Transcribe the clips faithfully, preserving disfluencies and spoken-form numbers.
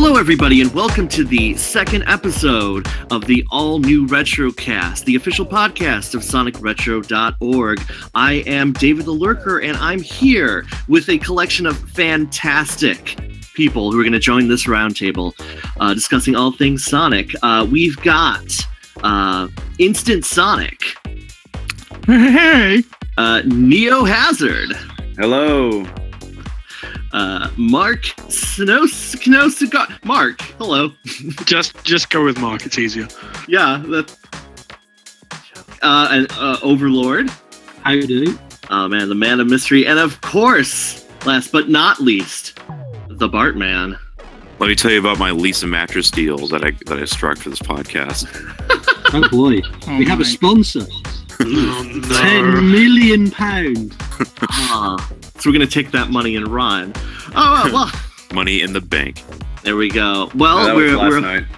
Hello, everybody, and welcome to the second episode of the all-new Retrocast, the official podcast of Sonic Retro dot org. I am David the Lurker, and I'm here with a collection of fantastic people who are going to join this roundtable uh, discussing all things Sonic. Uh, we've got uh, Instant Sonic. Hey! Uh, Neo Hazard. Hello. Uh, Mark Snow Snow Mark, hello. just just go with Mark, it's easier. Yeah, that's uh and uh Overlord. How you doing? Oh man, the man of mystery, and of course, last but not least, the Bartman. Let me tell you about my Lisa mattress deals that I that I struck for this podcast. Oh boy. Oh we have my. a sponsor. Oh, no. Ten million pound. Ah, so we're gonna take that money and run. Oh well, Money in the bank. there we go. Well, Yeah, that we're, was we're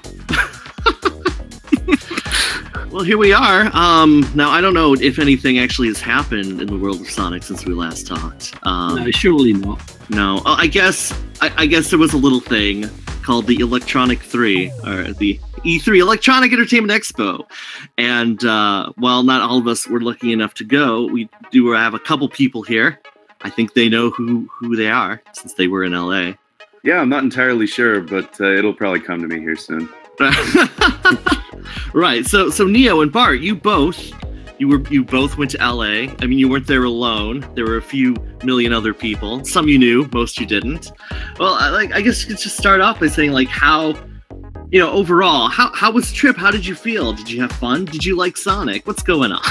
last night. well, here we are. Um, now I don't know if anything actually has happened in the world of Sonic since we last talked. Um, No, surely not. No, uh, I guess I, I guess there was a little thing called the Electronic three, or the E three Electronic Entertainment Expo, and uh, while not all of us were lucky enough to go, we do have a couple people here. I think they know who who they are since they were in L A. Yeah, I'm not entirely sure, but uh, it'll probably come to me here soon. Right. So so Neo and Bart, you both you were you both went to L A. I mean, you weren't there alone. There were a few million other people. Some you knew, most you didn't. Well, I, like I guess you could just start off by saying like how, you know, overall, how how was the trip? How did you feel? Did you have fun? Did you like Sonic? What's going on?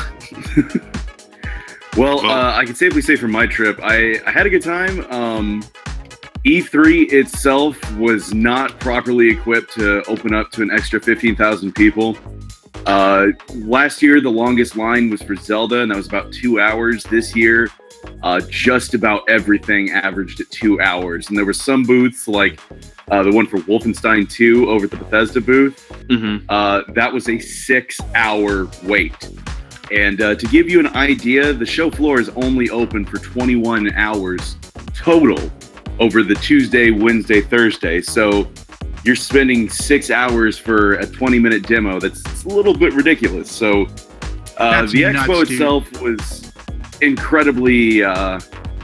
Well, uh, I can safely say for my trip, I, I had a good time. Um, E three itself was not properly equipped to open up to an extra fifteen thousand people. Uh, last year, the longest line was for Zelda, and that was about two hours. This year, uh, just about everything averaged at two hours. And there were some booths, like uh, the one for Wolfenstein two over at the Bethesda booth. Mm-hmm. Uh, that was a six-hour wait. And uh, to give you an idea, the show floor is only open for twenty-one hours total over the Tuesday, Wednesday, Thursday. So you're spending six hours for a twenty-minute demo. That's it's a little bit ridiculous. So uh, That's the nuts, expo dude. itself was incredibly uh,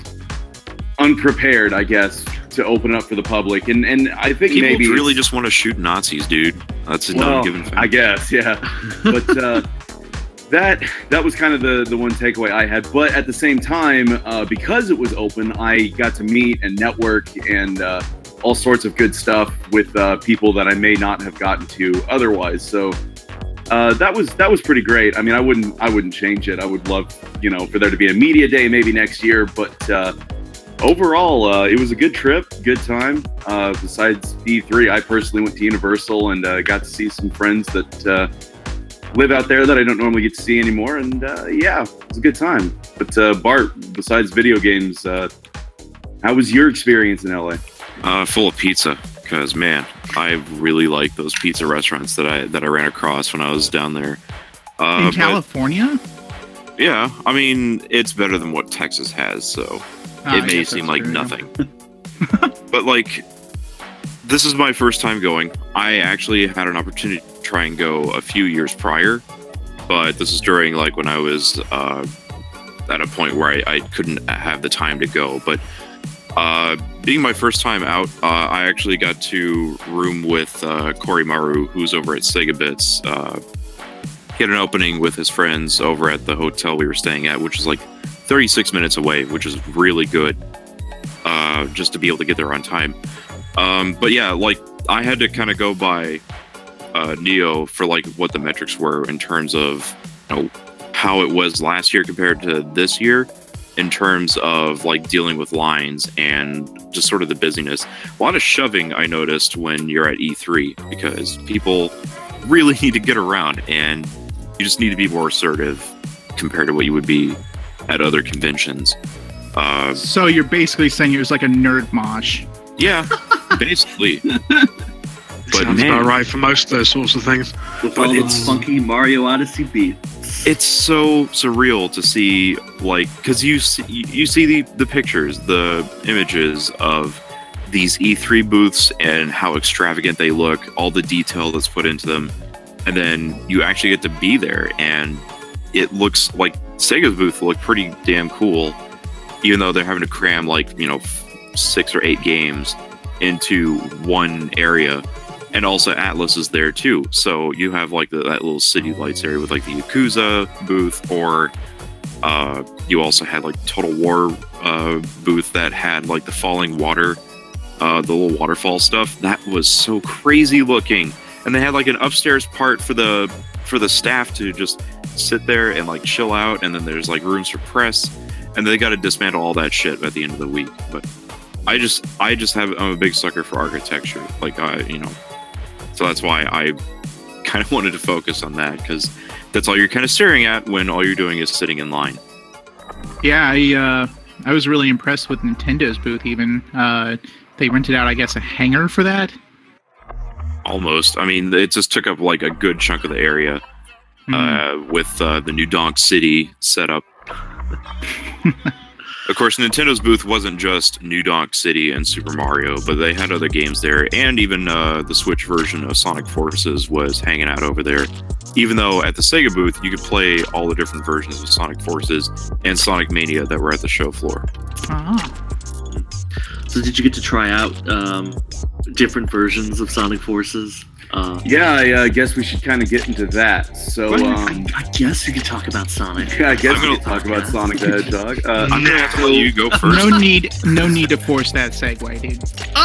unprepared, I guess, to open up for the public. And and I think People maybe really it's- just want to shoot Nazis, dude. That's a well, non given fact. I guess, yeah. But uh, that that was kind of the, the one takeaway I had. But at the same time, uh, because it was open, I got to meet and network and uh, all sorts of good stuff with uh, people that I may not have gotten to otherwise. So uh, that was that was pretty great. I mean, I wouldn't I wouldn't change it. I would love, you know, for there to be a media day maybe next year. But uh, overall, uh, it was a good trip, good time. Uh, besides E three, I personally went to Universal and uh, got to see some friends that uh, live out there that I don't normally get to see anymore. And uh, yeah, it was a good time. But uh, Bart, besides video games, uh, how was your experience in L A? Uh, full of pizza, because man, I really like those pizza restaurants that I that I ran across when I was down there. Uh, In but, California? yeah, I mean, it's better than what Texas has, so Ah, I it may guess seem that's like true, yeah. nothing. But like, this is my first time going. I actually had an opportunity to try and go a few years prior, but this is during like when I was uh, at a point where I, I couldn't have the time to go. But uh, being my first time out, uh, I actually got to room with uh, Cory Maru, who's over at Sega Bits. Uh, he had an opening with his friends over at the hotel we were staying at, which is like thirty-six minutes away, which is really good, uh, just to be able to get there on time. Um, but yeah, like I had to kind of go by uh, Neo for like what the metrics were in terms of, you know, how it was last year compared to this year, in terms of like dealing with lines and just sort of the busyness. A lot of shoving I noticed when you're at E three, because people really need to get around and you just need to be more assertive compared to what you would be at other conventions. Uh, So you're basically saying it was like a nerd mosh. yeah, basically. But Sounds man, about right for most of those sorts of things. With But all it's- those funky Mario Odyssey beats. it's so surreal to see, like, because you see, you see the, the pictures, the images of these E three booths and how extravagant they look, all the detail that's put into them, and then you actually get to be there, and it looks like Sega's booth looked pretty damn cool, even though they're having to cram like, you know, six or eight games into one area. And also Atlas is there too. So you have like the, that little City Lights area with like the Yakuza booth, or uh, you also had like Total War uh, booth that had like the falling water, uh, the little waterfall stuff. That was so crazy looking. And they had like an upstairs part for the for the staff to just sit there and like chill out. And then there's like rooms for press. And they got to dismantle all that shit at the end of the week. But I just I just have I'm a big sucker for architecture. Like I you know. So that's why I kind of wanted to focus on that, because that's all you're kind of staring at when all you're doing is sitting in line. Yeah, I uh, I was really impressed with Nintendo's booth. Even uh, they rented out, I guess, a hangar for that. Almost. I mean, it just took up like a good chunk of the area Mm. uh, with uh, the New Donk City set up. Of course, Nintendo's booth wasn't just New Donk City and Super Mario, but they had other games there, and even uh, the Switch version of Sonic Forces was hanging out over there. Even though at the Sega booth, you could play all the different versions of Sonic Forces and Sonic Mania that were at the show floor. Ah. So did you get to try out um, different versions of Sonic Forces? Uh, Yeah, I uh, guess we should kind of get into that. So, I, um, I guess we could talk about Sonic. yeah, I guess I'm we gonna- could talk about Sonic the Hedgehog. Uh, I'm gonna have to let you go first. No need, no need to force that segue, dude.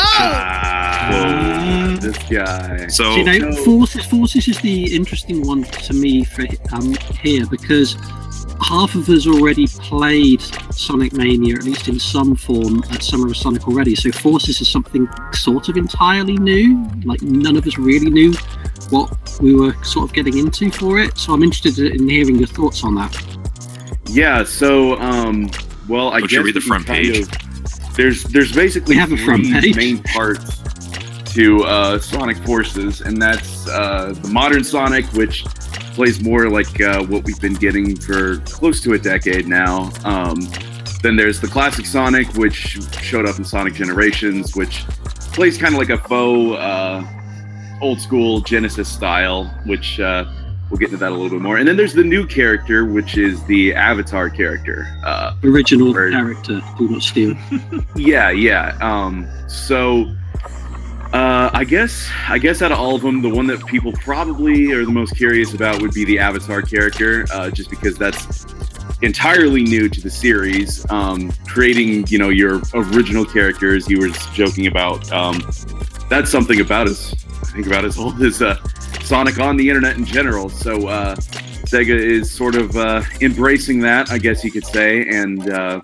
ah, this guy. So, Do you know, No. Forces, Forces is the interesting one to me for um, here, because half of us already played Sonic Mania, at least in some form, at Summer of Sonic already. So Forces is something sort of entirely new. Like, none of us really knew what we were sort of getting into for it. So I'm interested in hearing your thoughts on that. Yeah, so, um, well, I Don't guess you read the we can front kind page? of- there's there's basically We have a front three page. main parts to uh, Sonic Forces, and that's uh, the modern Sonic, which plays more like uh, what we've been getting for close to a decade now. Um, then there's the classic Sonic, which showed up in Sonic Generations, which plays kind of like a faux uh, old school Genesis style, which uh, we'll get into that a little bit more. And then there's the new character, which is the Avatar character. Uh, Original Word. character, do not steal. yeah, yeah. Um, so uh, I guess I guess out of all of them, the one that people probably are the most curious about would be the Avatar character, uh, just because that's entirely new to the series. Um, creating, you know, your original characters. You were joking about. Um, that's something about us. I think about as old as uh, Sonic on the internet in general. So uh, Sega is sort of uh, embracing that, I guess you could say, and. Uh,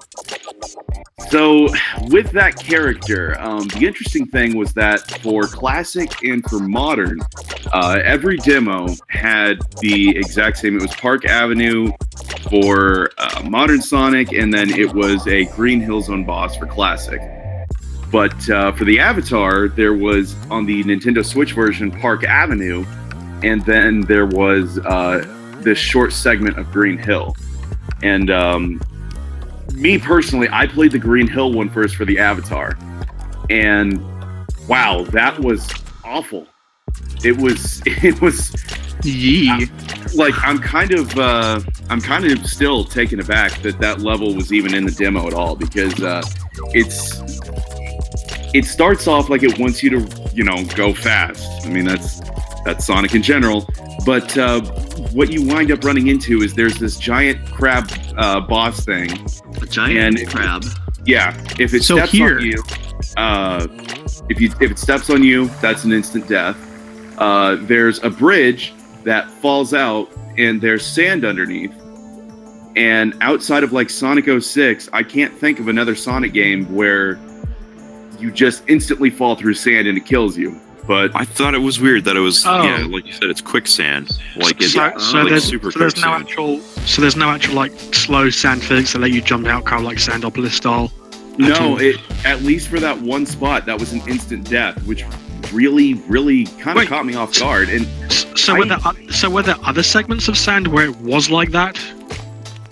So, with that character, um, the interesting thing was that for classic and for modern, uh, every demo had the exact same. It was Park Avenue for uh, modern Sonic, and then it was a Green Hill Zone boss for classic. But uh, for the Avatar, there was on the Nintendo Switch version Park Avenue, and then there was uh, this short segment of Green Hill. And um, me personally, I played the Green Hill one first for the Avatar, and wow, that was awful. It was, it was Yee. like I'm kind of, uh, I'm kind of still taken aback that that level was even in the demo at all, because uh, it's, it starts off like it wants you to, you know, go fast. I mean, that's that's Sonic in general, but uh, what you wind up running into is there's this giant crab uh, boss thing. A giant And- crab. Yeah, if it So steps here- on you, uh, if you if it steps on you, that's an instant death. Uh, there's a bridge that falls out, and there's sand underneath. And outside of like Sonic oh six, I can't think of another Sonic game where you just instantly fall through sand and it kills you. But I thought it was weird that it was, Oh. yeah, like you said, it's quicksand. Like it's so, so like there's, super so there's no quicksand. actual, so there's no actual like slow sand physics that let you jump out, kind of like Sandopolis style. no, all. it at least for that one spot, that was an instant death, which really, really kind of Wait. caught me off guard. And S- So were I- there, o- so were there other segments of sand where it was like that? Like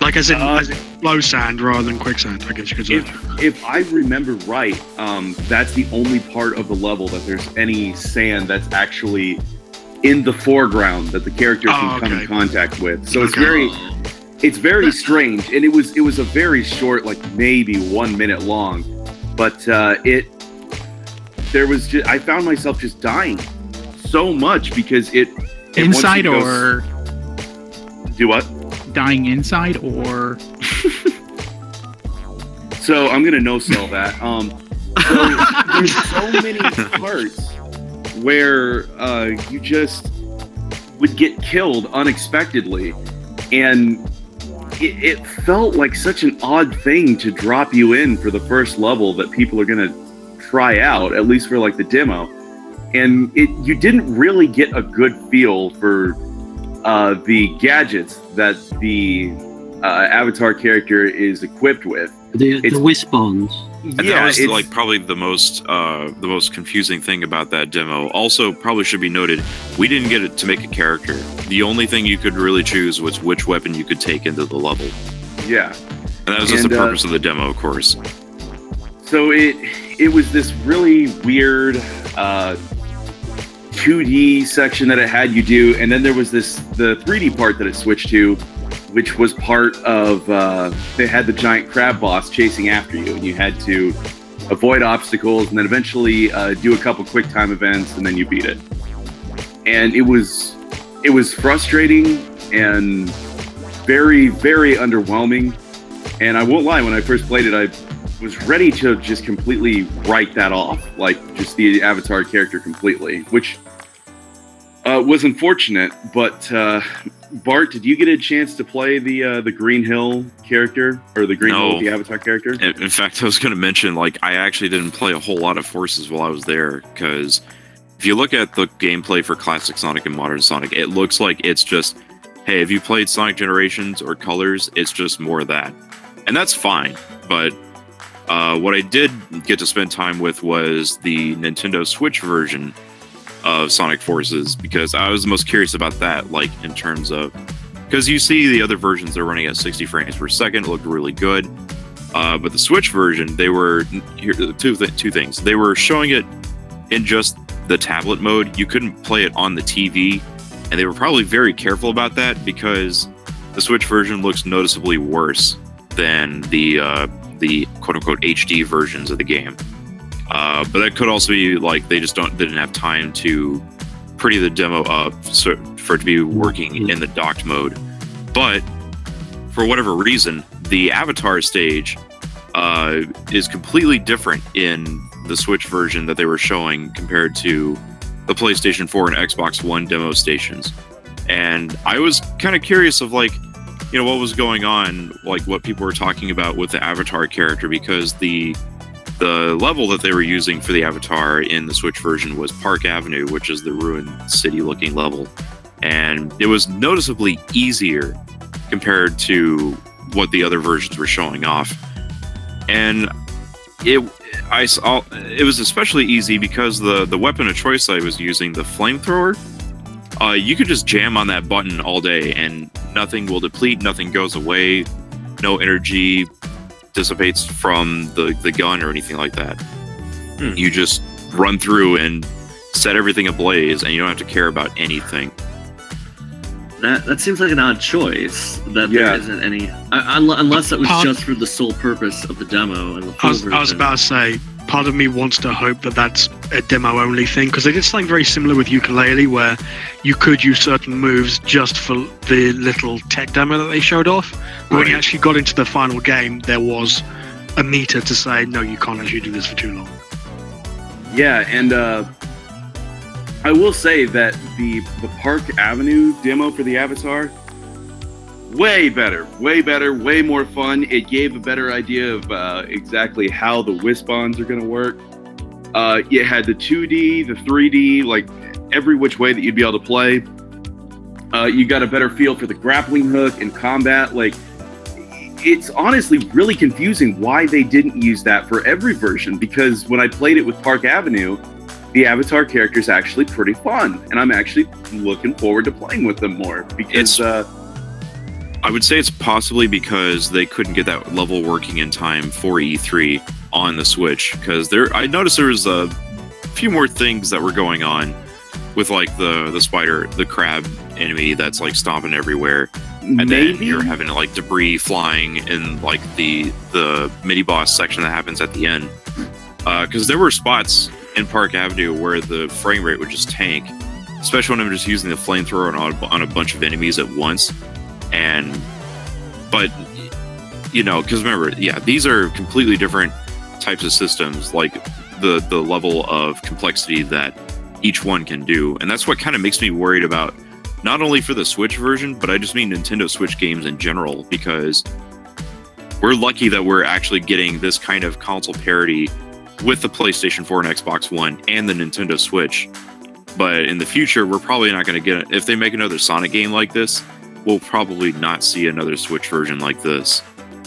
Like as in, Uh, as in slow sand rather than quicksand, I guess you could say. If, if I remember right, um, that's the only part of the level that there's any sand that's actually in the foreground that the character can Oh, come okay. in contact with. So it's Okay. very, it's very strange, and it was it was a very short, like maybe one minute long, but uh, it there was just I found myself just dying so much because it, it once Inside you go- or do what? dying inside or So I'm gonna no sell that. Um, so there's so many parts where uh, you just would get killed unexpectedly, and it, it felt like such an odd thing to drop you in for the first level that people are gonna try out, at least for like the demo. And it you didn't really get a good feel for uh, the gadgets that the uh, avatar character is equipped with. The, It's- the Wisp-ons. And that was it's- like probably the most uh, the most confusing thing about that demo. Also, probably should be noted, we didn't get it to make a character. The only thing you could really choose was which weapon you could take into the level, yeah. and that was just And, the uh, purpose of the demo, of course. So it it was this really weird uh, two D section that it had you do, and then there was this the three D part that it switched to, which was part of uh, they had the giant crab boss chasing after you, and you had to avoid obstacles and then eventually uh, do a couple quick time events, and then you beat it. And it was it was frustrating and very very underwhelming. And I won't lie, when I first played it, I was ready to just completely write that off, like just the avatar character completely, which uh, was unfortunate. But uh, Bart, did you get a chance to play the uh, the Green Hill character or the Green No. Hill, the avatar character? In, in fact, I was going to mention, like, I actually didn't play a whole lot of Forces while I was there, because if you look at the gameplay for Classic Sonic and Modern Sonic, it looks like it's just, hey, have you played Sonic Generations or Colors? It's just more of that. And that's fine, but uh, what I did get to spend time with was the Nintendo Switch version of Sonic Forces, because I was most curious about that, like, in terms of, because you see the other versions are running at sixty frames per second, it looked really good, uh, but the Switch version, they were, here, two, th- two things, they were showing it in just the tablet mode, you couldn't play it on the T V, and they were probably very careful about that, because the Switch version looks noticeably worse than the uh, the quote-unquote H D versions of the game. Uh, but that could also be like they just don't they didn't have time to pretty the demo up so, for it to be working in the docked mode. But for whatever reason, the Avatar stage uh, is completely different in the Switch version that they were showing compared to the PlayStation four and Xbox One demo stations. And I was kind of curious of like, you know, what was going on, like what people were talking about with the Avatar character, because the the level that they were using for the Avatar in the Switch version was Park Avenue, which is the ruined city looking level. And it was noticeably easier compared to what the other versions were showing off. And it I saw it was especially easy because the the weapon of choice I was using, the flamethrower, uh, you could just jam on that button all day and nothing will deplete, nothing goes away, no energy dissipates from the, the gun or anything like that. Hmm. You just run through and set everything ablaze and you don't have to care about anything. That that seems like an odd choice. That Yeah. there isn't any, I, unle- unless that was Part- just for the sole purpose of the demo and the I full was, I was version. about to say, part of me wants to hope that that's a demo-only thing, because they did something very similar with Ukulele, where you could use certain moves just for the little tech demo that they showed off. But when you Right. actually got into the final game, there was a meter to say, no, you can't actually do this for too long. Yeah, and uh, I will say that the the Park Avenue demo for the Avatar, way better, way better, way more fun. It gave a better idea of uh, exactly how the Wisp-ons are going to work. Uh, it had the two D, the three D, like every which way that you'd be able to play. Uh, you got a better feel for the grappling hook and combat. Like, it's honestly really confusing why they didn't use that for every version, because when I played it with Park Avenue, the Avatar character is actually pretty fun, and I'm actually looking forward to playing with them more, because It's- uh, I I would say it's possibly because they couldn't get that level working in time for E three on the Switch. Because there, I noticed there was a few more things that were going on with like the the spider, the crab enemy that's like stomping everywhere, and Maybe? then you're having like debris flying in like the the mini boss section that happens at the end. Because uh, there were spots in Park Avenue where the frame rate would just tank, especially when I'm just using the flamethrower on, on a bunch of enemies at once. And, but, you know, because remember, yeah, these are completely different types of systems, like the, the level of complexity that each one can do. And that's what kind of makes me worried about, not only for the Switch version, but I just mean Nintendo Switch games in general, because we're lucky that we're actually getting this kind of console parity with the PlayStation four and Xbox One and the Nintendo Switch. But in the future, we're probably not going to get it. If they make another Sonic game like this, we'll probably not see another Switch version like this.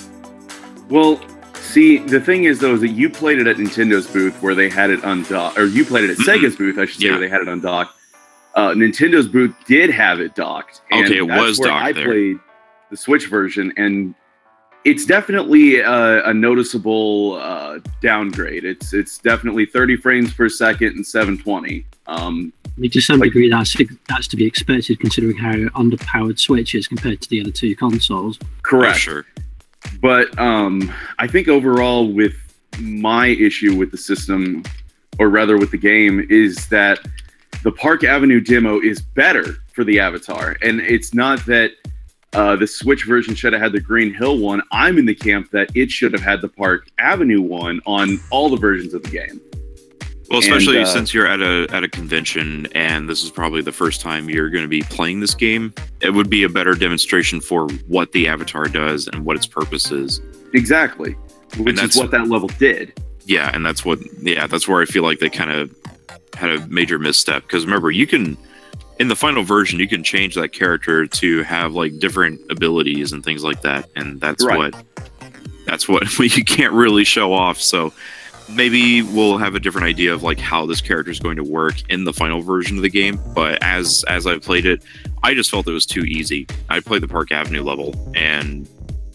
Well, see, the thing is, though, is that you played it at Nintendo's booth where they had it undocked, or you played it at Mm-mm. Sega's booth, I should say, Yeah. where they had it undocked. Uh, Nintendo's booth did have it docked. And Okay, it that's was where docked I there. played the Switch version, and it's definitely a, a noticeable uh, downgrade. It's it's definitely thirty frames per second and seven twenty. Um, I mean, to some Like- degree, that's that's to be expected considering how underpowered Switch is compared to the other two consoles. correct. For sure. But um, I think overall, with my issue with the system, or rather with the game, is that the Park Avenue demo is better for the Avatar. And it's not that uh, the Switch version should have had the Green Hill one. I'm in the camp that it should have had the Park Avenue one on all the versions of the game. Well, especially And, uh, since you're at a at a convention and this is probably the first time you're going to be playing this game, it would be a better demonstration for what the Avatar does and what its purpose is. Exactly. Which that's- is what that level did. Yeah, and that's what yeah, that's where I feel like they kind of had a major misstep, because remember, you can in the final version you can change that character to have like different abilities and things like that, and that's Right. what that's what you can't really show off. So maybe we'll have a different idea of like how this character is going to work in the final version of the game. But as as I played it, I just felt it was too easy. I played the Park Avenue level, and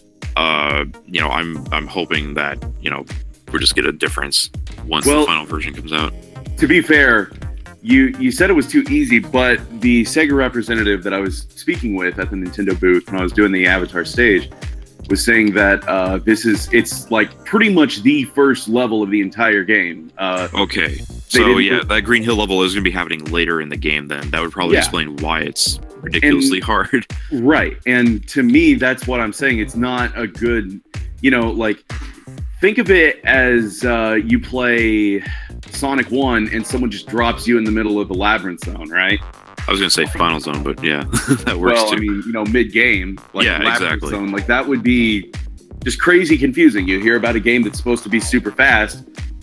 uh, you know, I'm I'm hoping that you know we'll just get a difference once Well- the final version comes out. To be fair, you you said it was too easy, but the Sega representative that I was speaking with at the Nintendo booth when I was doing the Avatar stage was saying that uh, this is it's like pretty much the first level of the entire game. Uh, Okay, so didn't yeah, put- that Green Hill level is going to be happening later in the game. Then that would probably Yeah. explain why it's ridiculously hard. right, and to me, that's what I'm saying. It's not a good, you know, like think of it as uh, you play Sonic one and someone just drops you in the middle of the labyrinth zone, right? I was going to say Final Zone, but yeah, that works Well, too. I mean, you know, mid-game, like Yeah, Labyrinth exactly. Zone, like that would be just crazy confusing. You hear about a game that's supposed to be super fast,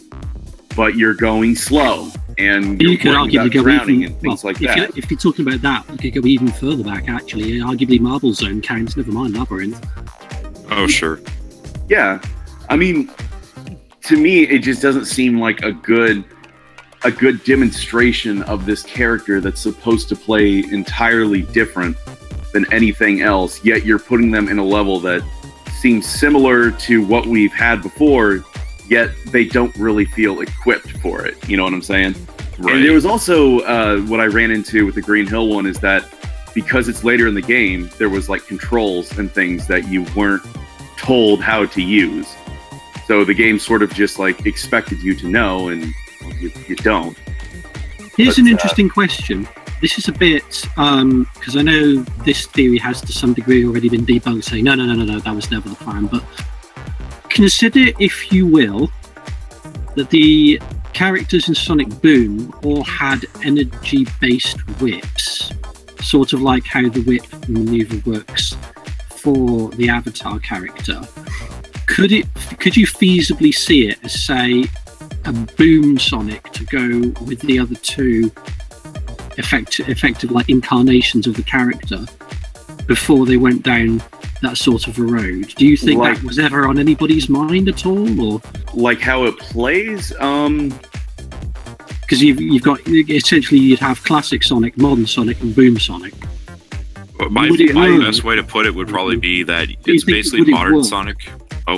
but you're going slow, and you're You could worrying about arguably go drowning even and well, things like if, that. You're, if you're talking about that, you could go even further back. Actually, arguably Marble Zone counts. Never mind Labyrinth. Oh sure. Yeah, I mean, to me, it just doesn't seem like a good a good demonstration of this character that's supposed to play entirely different than anything else. Yet you're putting them in a level that seems similar to what we've had before, yet they don't really feel equipped for it. You know what I'm saying? Right. And there was also uh, what I ran into with the Green Hill one is that because it's later in the game, there was like controls and things that you weren't told how to use. So the game sort of just like expected you to know, and well, you, you don't. Here's But, an uh, interesting question. This is a bit because I know this theory has to some degree already been debunked, saying no, no, no, no, no, that was never the plan. But consider, if you will, that the characters in Sonic Boom all had energy-based whips, sort of like how the whip maneuver works for the Avatar character. Could it? Could you feasibly see it as, say, a Boom Sonic to go with the other two effective, effective like incarnations of the character before they went down that sort of a road? Do you think Like- that was ever on anybody's mind at all, or Like how it plays, um, because you've you've got essentially you'd have classic Sonic, modern Sonic, and Boom Sonic. But my, Would it my work? best way to put it would probably be that you it's think- basically would it modern work? Sonic. Oh,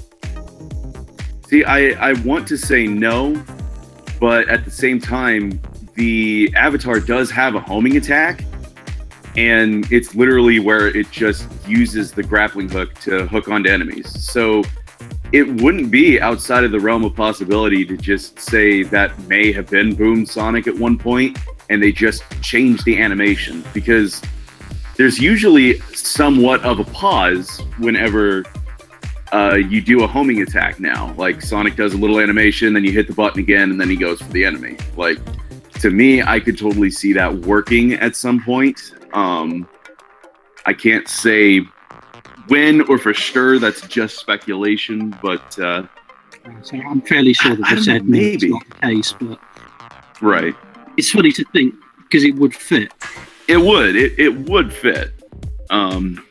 See, I, I want to say no, but at the same time, the Avatar does have a homing attack, and it's literally where it just uses the grappling hook to hook onto enemies. So it wouldn't be outside of the realm of possibility to just say that may have been Boom Sonic at one point, and they just changed the animation, because there's usually somewhat of a pause whenever uh, you do a homing attack now. Like, Sonic does a little animation, then you hit the button again, and then he goes for the enemy. Like, to me, I could totally see that working at some point. Um, I can't say when or for sure, that's just speculation, but uh, So I'm fairly sure that I they don't said know, no, it's maybe. not the case, but right. it's funny to think because it would fit. It would. It, it would fit. Um,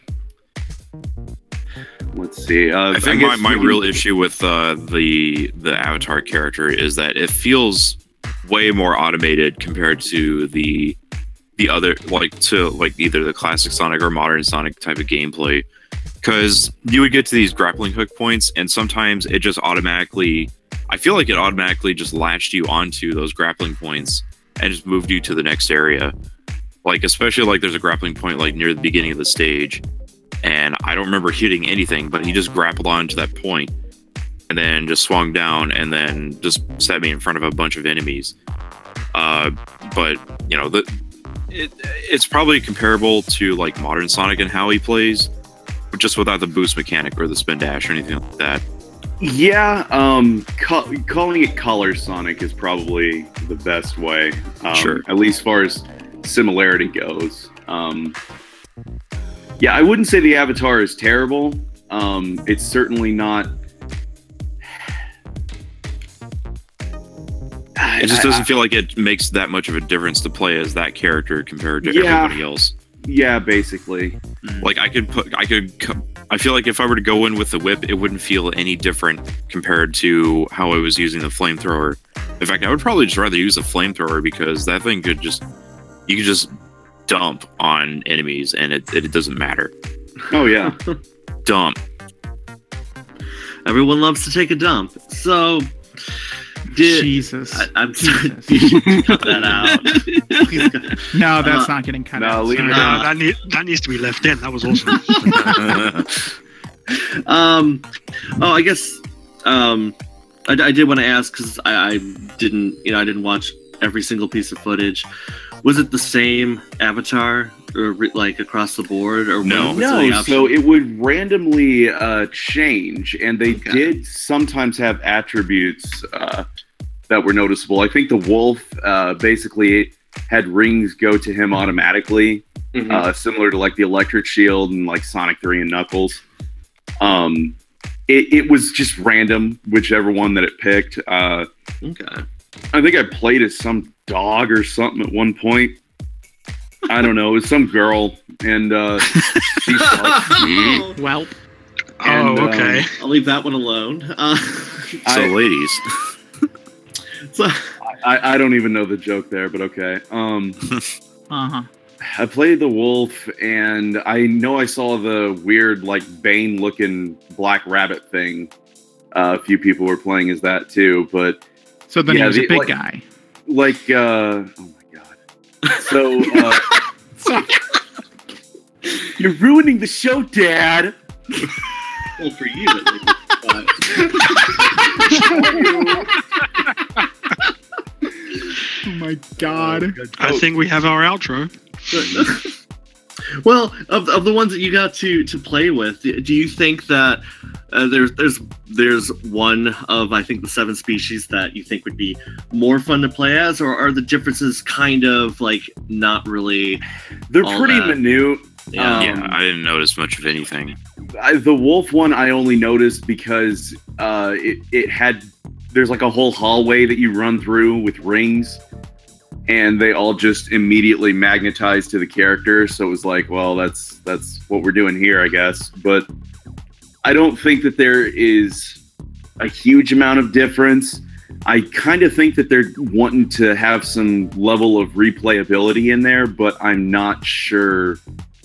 let's see. Uh, I think my, guess my we can- real issue with uh, the the Avatar character is that it feels way more automated compared to the the other, like to like either the classic Sonic or modern Sonic type of gameplay. Because you would get to these grappling hook points, and sometimes it just automatically, I feel like it automatically just latched you onto those grappling points and just moved you to the next area. Like, especially like there's a grappling point like near the beginning of the stage, and I don't remember hitting anything, but he just grappled onto that point and then just swung down and then just set me in front of a bunch of enemies. Uh, but, you know, the, it, it's probably comparable to like modern Sonic and how he plays, but just without the boost mechanic or the spin dash or anything like that. Yeah, um, ca- calling it Color Sonic is probably the best way. Um, Sure. At least as far as similarity goes. Um, yeah, I wouldn't say the Avatar is terrible. Um, it's certainly not. It just doesn't feel like it makes that much of a difference to play as that character compared to Yeah. everybody else. Yeah, basically. Like I could put, I could, co- I feel like if I were to go in with the whip, it wouldn't feel any different compared to how I was using the flamethrower. In fact, I would probably just rather use a flamethrower because that thing could just, you could just dump on enemies and it, it, it doesn't matter. Oh yeah. Dump. Everyone loves to take a dump. So, did Jesus. I, I'm Jesus. you should cut that out. Please cut- No, that's Uh, not getting cut no, out. leave it Sorry. out. No, that, need, that needs to be left in. That was awesome. um, oh, I guess um, I, I did want to ask because I, I didn't, you know, I didn't watch every single piece of footage. Was it the same Avatar, or re- like across the board, or No. was it the No, option? so it would randomly uh, change, and they Okay. did sometimes have attributes uh, that were noticeable. I think the wolf uh, basically had rings go to him automatically, Mhm. uh, similar to like the electric shield and like Sonic three and Knuckles. Um, it, it was just random, whichever one that it picked. Uh, Okay. I think I played as some dog or something at one point. I don't know. It was some girl, and uh, she sucked me. Welp. And, oh, okay. I'll leave that one alone. Uh, So, I- ladies, so, I, I don't even know the joke there, but okay. Um, Uh-huh. I played the wolf, and I know I saw the weird, like, Bane-looking black rabbit thing. Uh, a few people were playing as that, too, but, So then Yeah, he was the- a big like- guy. like, uh... Oh, my God. So, uh... So, You're ruining the show, Dad! well, for you, at least, but- oh my God. I think we have our outro. well, of, of the ones that you got to to play with, do do you think that uh, there's there's there's one of I think the seven species that you think would be more fun to play as, or are the differences kind of like not really? They're All pretty that. minute. Yeah. Um, yeah, I didn't notice much of anything. I, the wolf one I only noticed because uh, it, it had there's like a whole hallway that you run through with rings, and they all just immediately magnetize to the character. So it was like, well, that's that's what we're doing here, I guess. But I don't think that there is a huge amount of difference. I kind of think that they're wanting to have some level of replayability in there, but I'm not sure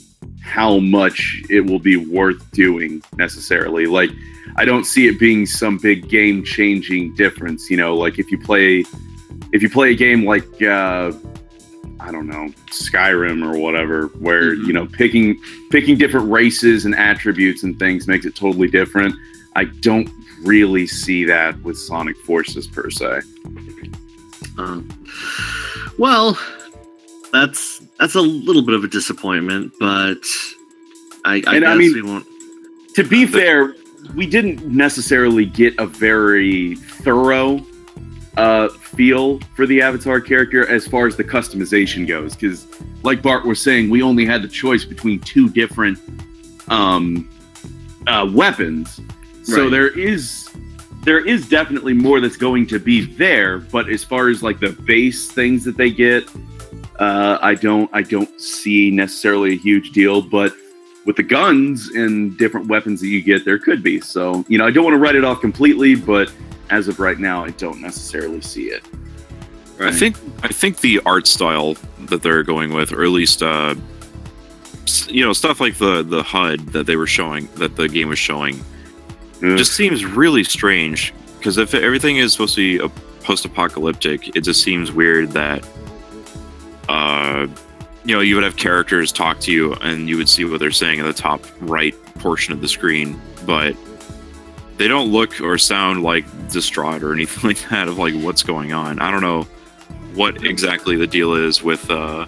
how much it will be worth doing necessarily. Like, I don't see it being some big game-changing difference. You know, like if you play, if you play a game like uh, I don't know, Skyrim or whatever, where mm-hmm. you know picking picking different races and attributes and things makes it totally different. I don't really see that with Sonic Forces per se. Um, well, that's that's a little bit of a disappointment, but I, I and guess I mean, we won't. To be fair, we didn't necessarily get a very thorough uh, feel for the Avatar character as far as the customization goes, because, like Bart was saying, we only had the choice between two different um, uh, weapons. So Right. there is there is definitely more that's going to be there, but as far as like the base things that they get, uh, I don't I don't see necessarily a huge deal. But with the guns and different weapons that you get, there could be. So, you know, I don't want to write it off completely, but as of right now, I don't necessarily see it. I think I think the art style that they're going with, or at least uh, s- you know, stuff like the the H U D that they were showing, that the game was showing, Ugh. just seems really strange. Because if everything is supposed to be a post-apocalyptic, it just seems weird that uh, you know, you would have characters talk to you and you would see what they're saying in the top right portion of the screen, but they don't look or sound like distraught or anything like that of like what's going on. I don't know what exactly the deal is with uh,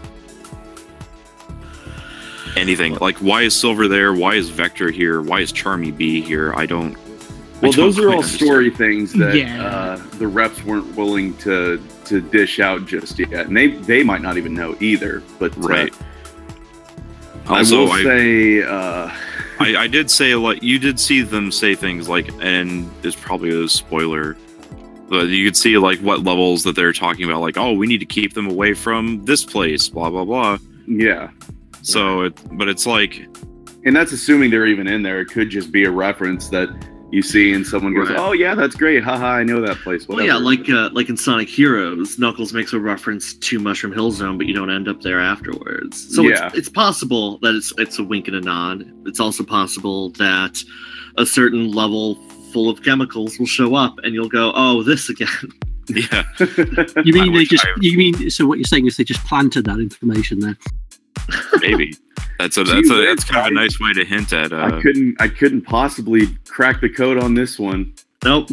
anything. Like, why is Silver there? Why is Vector here? Why is Charmy B here? I don't. Well, I don't those are quite all understand. story things that Yeah. uh, the reps weren't willing to to dish out just yet, and they they might not even know either. But uh, Right. I Also, will I, say, uh, I I did say, like, you did see them say things like, and it's probably a spoiler, but you could see like what levels that they're talking about, like, oh, we need to keep them away from this place, blah blah blah. yeah, So it, but it's like, and that's assuming they're even in there. It could just be a reference that you see, and someone goes, Right. "Oh yeah, that's great, haha, I know that place." Well, Whatever. yeah, like uh, like in Sonic Heroes, Knuckles makes a reference to Mushroom Hill Zone, but you don't end up there afterwards. So Yeah. it's, it's possible that it's it's a wink and a nod. It's also possible that a certain level full of chemicals will show up, and you'll go, "Oh, this again." yeah, You mean I they wish just? I- You mean so? What you're saying is they just planted that information there. maybe that's a Gee that's a whiz, that's kind of a guys. nice way to hint at. I Uh, couldn't I couldn't possibly crack the code on this one. Nope.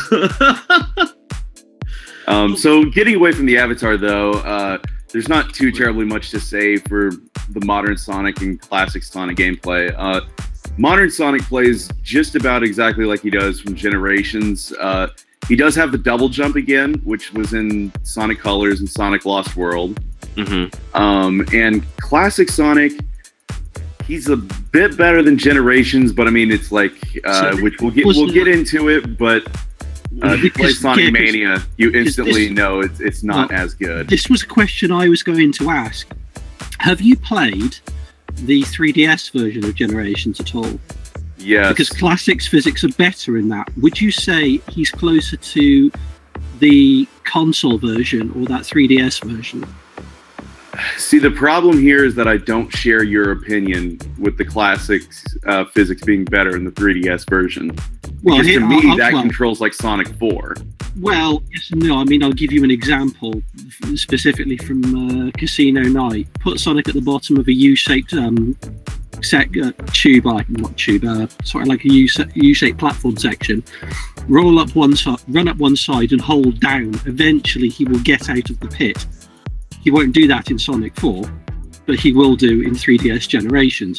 Um, so getting away from the Avatar, though, uh, there's not too terribly much to say for the modern Sonic and classic Sonic gameplay. Uh, modern Sonic plays just about exactly like he does from Generations. Uh, he does have the double jump again, which was in Sonic Colors and Sonic Lost World. mhm. Um, and classic Sonic, he's a bit better than Generations, but I mean, it's like, uh, So, which we'll get was we'll the- get into it, but uh, if you play Because- Sonic yeah, 'cause- Mania, you instantly this- know it's it's not Well, as good. This was a question I was going to ask. Have you played the three D S version of Generations at all? Yes. Because classics physics are better in that. Would you say he's closer to the console version or that three D S version? See, the problem here is that I don't share your opinion with the classics uh, physics being better in the three D S version. Well, Because here, to me, I'll- I'll- that well, controls like Sonic four. well, yes and no. I mean, I'll give you an example f- specifically from uh, Casino Night. Put Sonic at the bottom of a U-shaped um, sec, uh, tube, uh, not tube, uh, sort of like a U- U-shaped platform section. Roll up one side, run up one side, and hold down. Eventually, he will get out of the pit. He won't do that in Sonic four, but he will do in three D S Generations.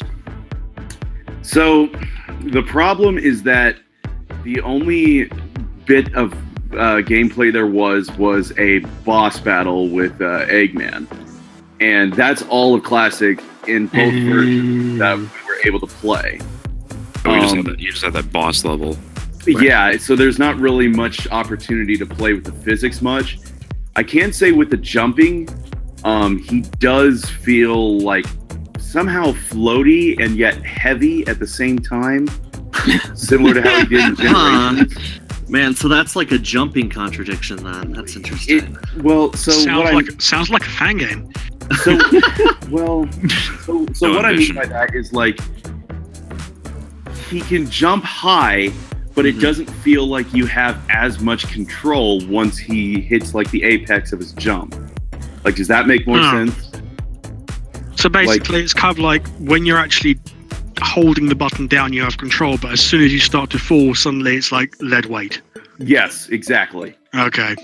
So the problem is that the only bit of uh, gameplay there was was a boss battle with uh, Eggman, and that's all of classic in both versions that we were able to play. Oh, we just Um, had that, you just had that boss level. Yeah, so there's not really much opportunity to play with the physics much. I can say with the jumping, um, he does feel like somehow floaty and yet heavy at the same time, similar to how he did in Generations. Man, so that's like a jumping contradiction then. That's interesting. It, well, so sounds what I, like sounds like a fan game. So, well, so, so No what ambition. I mean by that is like he can jump high, but it Mhm. doesn't feel like you have as much control once he hits like the apex of his jump. Like, does that make more Oh. sense? So basically, it's kind of like when you're actually holding the button down, you have control, but as soon as you start to fall, suddenly it's like lead weight. Yes, exactly. Okay.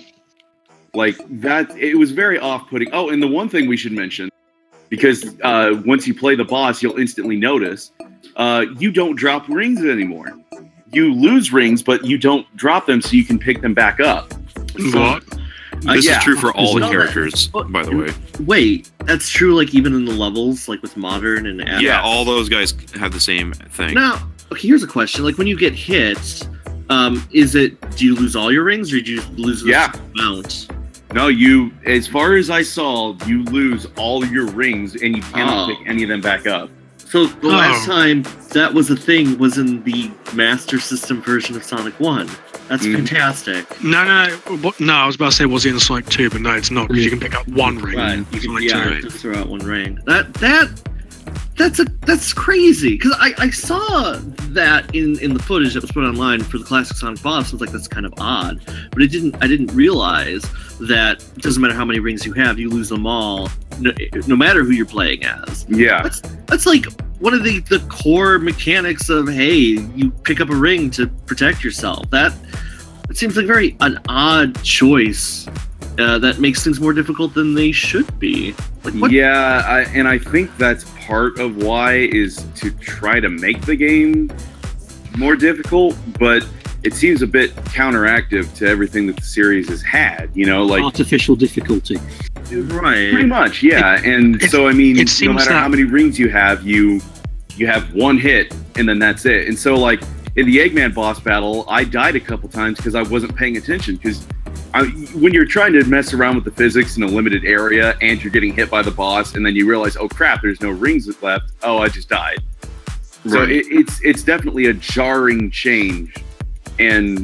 Like that, it was very off-putting. Oh, and the one thing we should mention, because uh, once you play the boss, you'll instantly notice uh, you don't drop rings anymore. You lose rings, but you don't drop them, so you can pick them back up. What? Uh, This yeah. is true for all the No, characters, but- by the way. Wait, that's true. Like even in the levels, like with modern and Advent? Yeah, all those guys have the same thing. Now, okay, here's a question. Like when you get hit, um, is it do you lose all your rings or do you lose the Yeah. amount? No, you. As far as I saw, you lose all your rings, and you cannot Oh. pick any of them back up. So the last Oh. time that was a thing was in the Master System version of Sonic One. That's Mhm. fantastic. No, no, what, no. I was about to say was it in Sonic two, but no, it's not because you can pick up one ring. Right. in You can Sonic yeah, two. just throw out one ring. That that that's a that's crazy because I, I saw that in, in the footage that was put online for the classic Sonic boss. I was like, that's kind of odd, but it didn't. I didn't realize that it doesn't matter how many rings you have, you lose them all, no, no matter who you're playing as. Yeah, That's that's like one of the, the core mechanics of hey, you pick up a ring to protect yourself. That it seems like very an odd choice uh, that makes things more difficult than they should be. Like what? yeah, I, and I think that's part of why is to try to make the game more difficult, but it seems a bit counteractive to everything that the series has had. You know, like Artificial difficulty. Right. pretty much, yeah. And it- so I mean, it no seems matter that- how many rings you have, you you have one hit, and then that's it. And so like in the Eggman boss battle, I died a couple times because I wasn't paying attention. Because when you're trying to mess around with the physics in a limited area, and you're getting hit by the boss, and then you realize, oh crap, there's no rings left. Oh, I just died. So Right. it, it's it's definitely a jarring change, and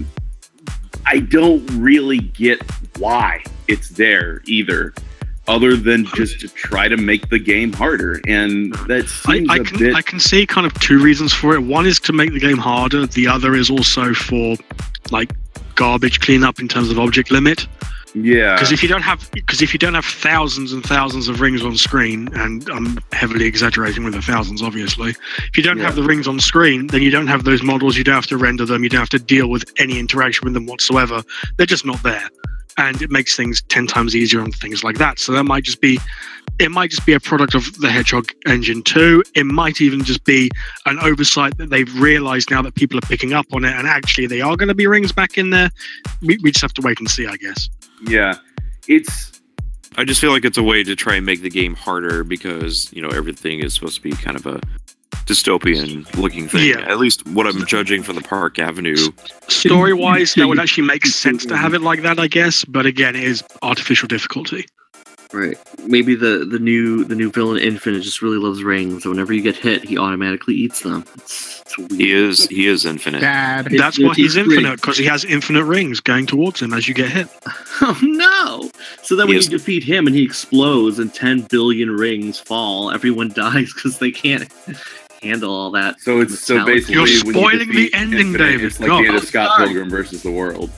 I don't really get why it's there either, other than just to try to make the game harder. And that I, seems I a can bit. I can see kind of two reasons for it. One is to make the game harder. The other is also for like garbage cleanup in terms of object limit. yeah. Because if you don't have because if you don't have thousands and thousands of rings on screen, and I'm heavily exaggerating with the thousands, obviously. If you don't Yeah. have the rings on screen, then you don't have those models. You don't have to render them. You don't have to deal with any interaction with them whatsoever. They're just not there, and it makes things ten times easier and things like that. So that might just be, it might just be a product of the Hedgehog Engine two. It might even just be an oversight that they've realized now that people are picking up on it, and actually they are going to be rings back in there. We, we just have to wait and see, I guess. yeah. It's I just feel like it's a way to try and make the game harder because, you know, everything is supposed to be kind of a dystopian looking thing. Yeah. At least what I'm judging from the Park Avenue. Story wise, that would actually make sense to have it like that, I guess. But again, it is artificial difficulty. Right. Maybe the, the new the new villain Infinite just really loves rings. So whenever you get hit, he automatically eats them. It's, it's weird. He is he is infinite. Dad. It- That's why it he's is great. infinite, because he has infinite rings going towards him as you get hit. Oh no! So then He when is- you defeat him and he explodes and ten billion rings fall, everyone dies because they can't handle all that. so it's so metallic- basically You're when you spoiling the defeat ending, Infinite, David. It's like God. the end of Oh, Scott sorry. Pilgrim versus the World.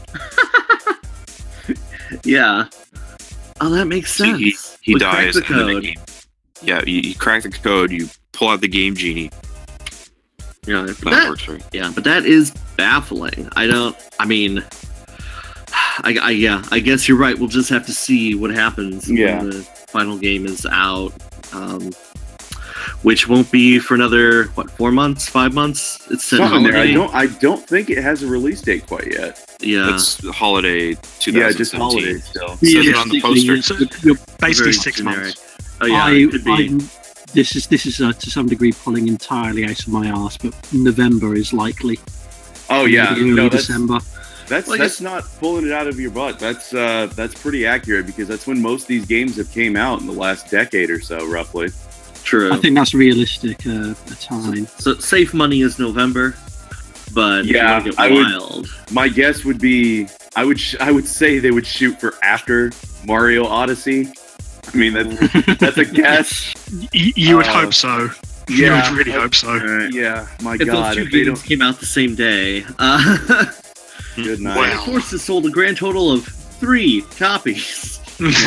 Yeah. Oh, that makes See, sense. he he We cracked dies the and then code. the game. Yeah, you, you crack the code, you pull out the game genie. Yeah, but That, that, works right. yeah, but that is baffling. I don't. I mean, I, I yeah. I guess you're right. We'll just have to see what happens Yeah. when the final game is out, um, which won't be for another what four months, five months. It's set Something there. I holiday. don't. I don't think it has a release date quite yet. Yeah. It's holiday twenty seventeen. Yeah, just holidays still. Says it on the poster. Realistically, it's- you're- Basically Very six generic. months. Oh yeah, I, it could be. I'm- this is this is uh, to some degree pulling entirely out of my arse, but November is likely. Oh yeah. Maybe early No, that's December. that's Well, I that's guess- not pulling it out of your butt. That's uh that's pretty accurate because that's when most of these games have came out in the last decade or so, roughly. True. I think that's realistic. Uh, a time. So safe money is November, but Yeah, if you want to I get would- wild. My guess would be I would sh- I would say they would shoot for after Mario Odyssey. I mean, that's that's a guess. Y- you would Uh, hope so. Yeah, you would really hope so. Uh, yeah, my If God, those two if they games don't. came out the same day. Uh, Good night. Wow. Forces sold a grand total of three copies.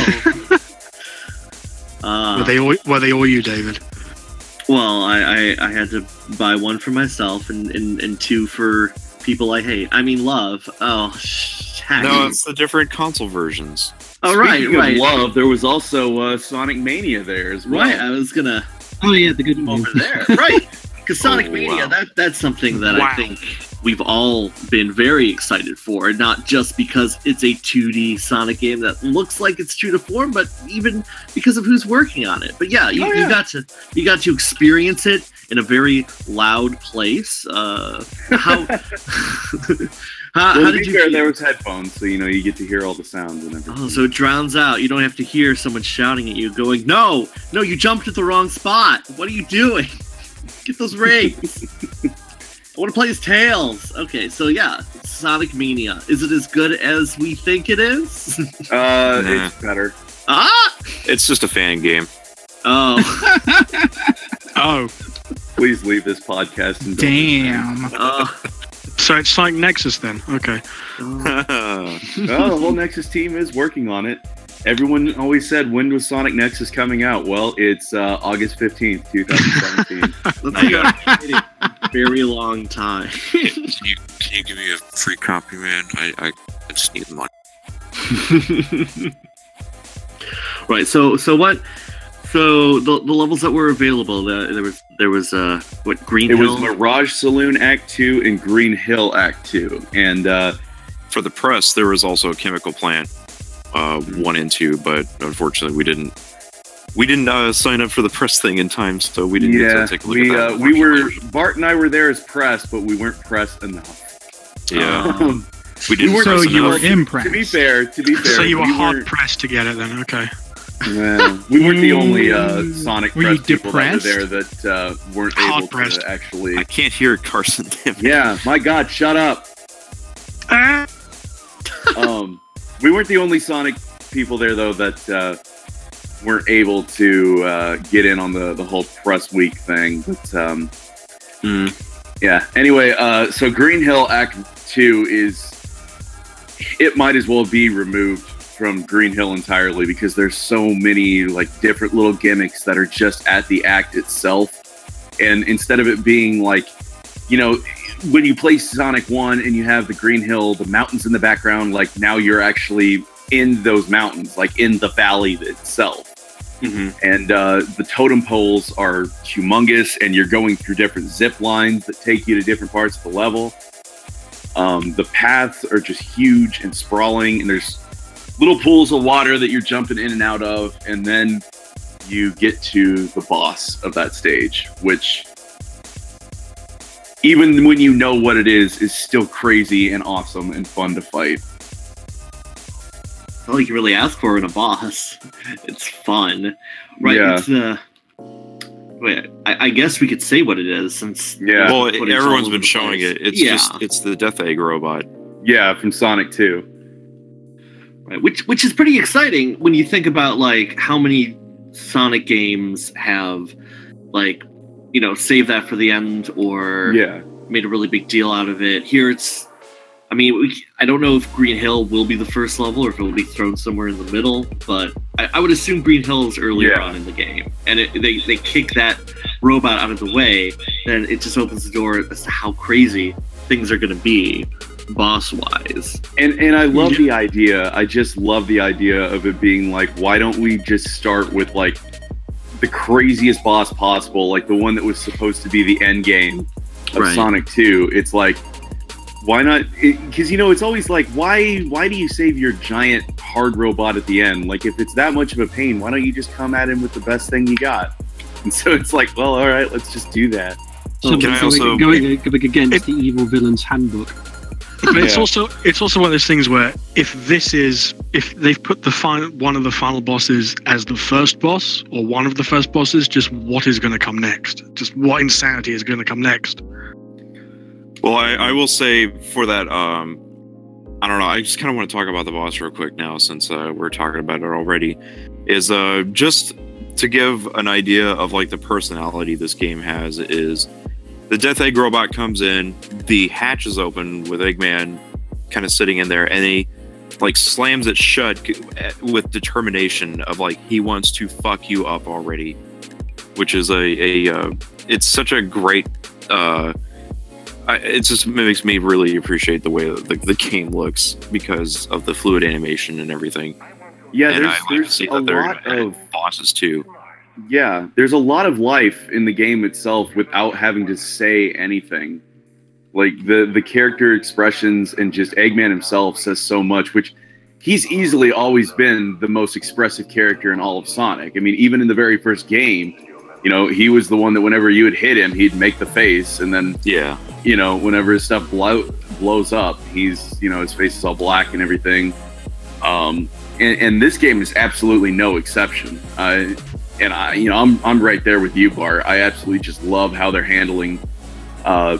Uh, were they all? Were they all you, David? Well, I, I, I had to buy one for myself and, and, and two for people I hate. I mean, love. Oh, sh- No, it's the different console versions. oh, right, Speaking right. of love, there was also uh, Sonic Mania there as well. Right, I was going to Oh yeah, the good over one. there. Right. Because Sonic Oh, Mania, wow. that that's something that Wow. I think we've all been very excited for. Not just because it's a two D Sonic game that looks like it's true to form, but even because of who's working on it. But yeah, you, Oh, you yeah. got to you got to experience it in a very loud place. Uh, how how, Well, how to did be you? fair, feel? there was headphones, so you know you get to hear all the sounds and everything. Oh, so it drowns out. You don't have to hear someone shouting at you, going, "No, no, you jumped at the wrong spot. What are you doing? Get those rings." I want to play as Tails. Okay, so yeah, Sonic Mania. Is it as good as we think it is? uh, Nah. it's better. ah! It's just a fan game. Oh. Oh, Please leave this podcast and don't Damn. Uh, so it's Sonic Nexus then? Okay. oh. Oh, the whole Nexus team is working on it. Everyone always said, when was Sonic Nexus coming out? Well, it's uh, August fifteenth, twenty seventeen. That's like a very long time. Can you, can you give me a free copy, man? I, I, I just need the money. Right. So so what? So the, the levels that were available, the, there was there was uh what Green It Hill. was Mirage Saloon Act two and Green Hill Act two. And uh, For the press, there was also a chemical plant, uh, one and two, but unfortunately, we didn't. We didn't uh, sign up for the press thing in time, so we didn't yeah, get to take a look we, at that. uh, we were, unfortunately. Bart and I were there as press, but we weren't press enough. Yeah, Um, we didn't. weren't So press you were enough. impressed. to be fair, to be fair, So you were we hard weren't- pressed to get it then? Okay. Well, we weren't the only uh, Sonic Were you press people that were depressed? there that uh, weren't Hard able pressed. to actually. I can't hear Carson. Damn it. Yeah, my God, shut up. Ah! Um, we weren't the only Sonic people there though that uh, weren't able to uh, get in on the the whole press week thing. But um, Mm. yeah. Anyway, uh, so Green Hill Act Two is. It might as well be removed from Green Hill entirely because there's so many like different little gimmicks that are just at the act itself, and instead of it being like, you know, when you play Sonic one and you have the Green Hill, the mountains in the background, like now you're actually in those mountains, like in the valley itself. Mhm. And uh, the totem poles are humongous, and you're going through different zip lines that take you to different parts of the level. Um, the paths are just huge and sprawling, and there's little pools of water that you're jumping in and out of, and then you get to the boss of that stage, which, even when you know what it is, is still crazy and awesome and fun to fight. All you can really ask for in a boss. It's fun, right? Yeah. It's, uh, wait, I, I guess we could say what it is since Yeah. Well, footage all everyone's over been the showing place. it. It's yeah, just it's the Death Egg robot. Yeah, from Sonic two. right. Which which is pretty exciting when you think about like how many Sonic games have like you know saved that for the end or Yeah. made a really big deal out of it. Here it's, I mean, we, I don't know if Green Hill will be the first level or if it will be thrown somewhere in the middle, but I, I would assume Green Hill is earlier Yeah. on in the game. And it, they, they kick that robot out of the way, then it just opens the door as to how crazy things are going to be boss-wise. And and I love Yeah. the idea. I just love the idea of it being like, why don't we just start with like the craziest boss possible, like the one that was supposed to be the end game of Right. Sonic two. It's like, why not? Because you know, it's always like, why why do you save your giant hard robot at the end? Like, if it's that much of a pain, why don't you just come at him with the best thing you got? And so it's like, well, all right, let's just do that. Something Can I going, also- going, going against It- the evil villain's handbook. But it's Yeah. also it's also one of those things where if this is if they've put the final one of the final bosses as the first boss or one of the first bosses, just what is going to come next? Just what insanity is going to come next? Well, I, I will say for that um, I don't know. I just kind of want to talk about the boss real quick now, since uh, we're talking about it already. Is uh, just to give an idea of like the personality this game has. Is the Death Egg robot comes in, the hatch is open with Eggman kind of sitting in there, and he like slams it shut with determination of like he wants to fuck you up already, which is a a uh, it's such a great. Uh, I, it just makes me really appreciate the way that the, the game looks because of the fluid animation and everything. Yeah, and there's, I like there's to see a that they're lot gonna of add bosses too. Yeah, there's a lot of life in the game itself without having to say anything. Like the the character expressions and just Eggman himself says so much, which he's easily always been the most expressive character in all of Sonic. I mean, even in the very first game, you know, he was the one that whenever you would hit him, he'd make the face, and then Yeah. you know, whenever his stuff blow, blows up, he's, you know, his face is all black and everything. Um, and, and this game is absolutely no exception. Uh, and I, you know, I'm I'm right there with you, Bart. I absolutely just love how they're handling uh,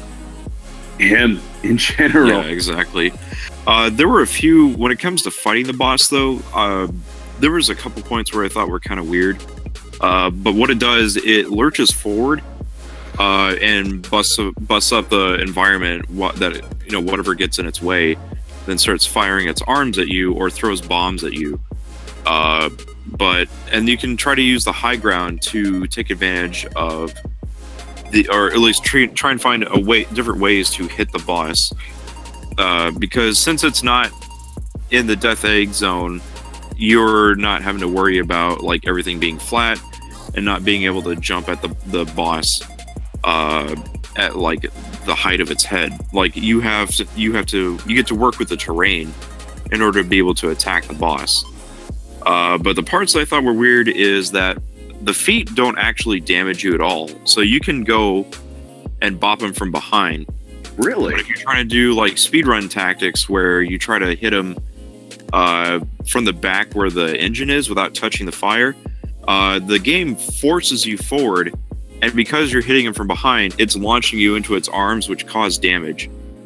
him in general. Yeah, exactly. Uh, there were a few when it comes to fighting the boss, though. Uh, there was a couple points where I thought were kind of weird. Uh, but what it does, it lurches forward. Uh, and busts busts up the environment. What that you know, whatever gets in its way, then starts firing its arms at you or throws bombs at you. Uh, but and you can try to use the high ground to take advantage of the, or at least try, try and find a way, different ways to hit the boss. Uh, because since it's not in the Death Egg zone, you're not having to worry about like everything being flat and not being able to jump at the the boss. Uh, at like the height of its head, like you have to, you have to, you get to work with the terrain in order to be able to attack the boss. Uh, but the parts I thought were weird is that the feet don't actually damage you at all, so you can go and bop them from behind. Really? But if you're trying to do like speedrun tactics where you try to hit them uh, from the back where the engine is without touching the fire, uh, the game forces you forward. And because you're hitting him from behind, it's launching you into its arms, which cause damage.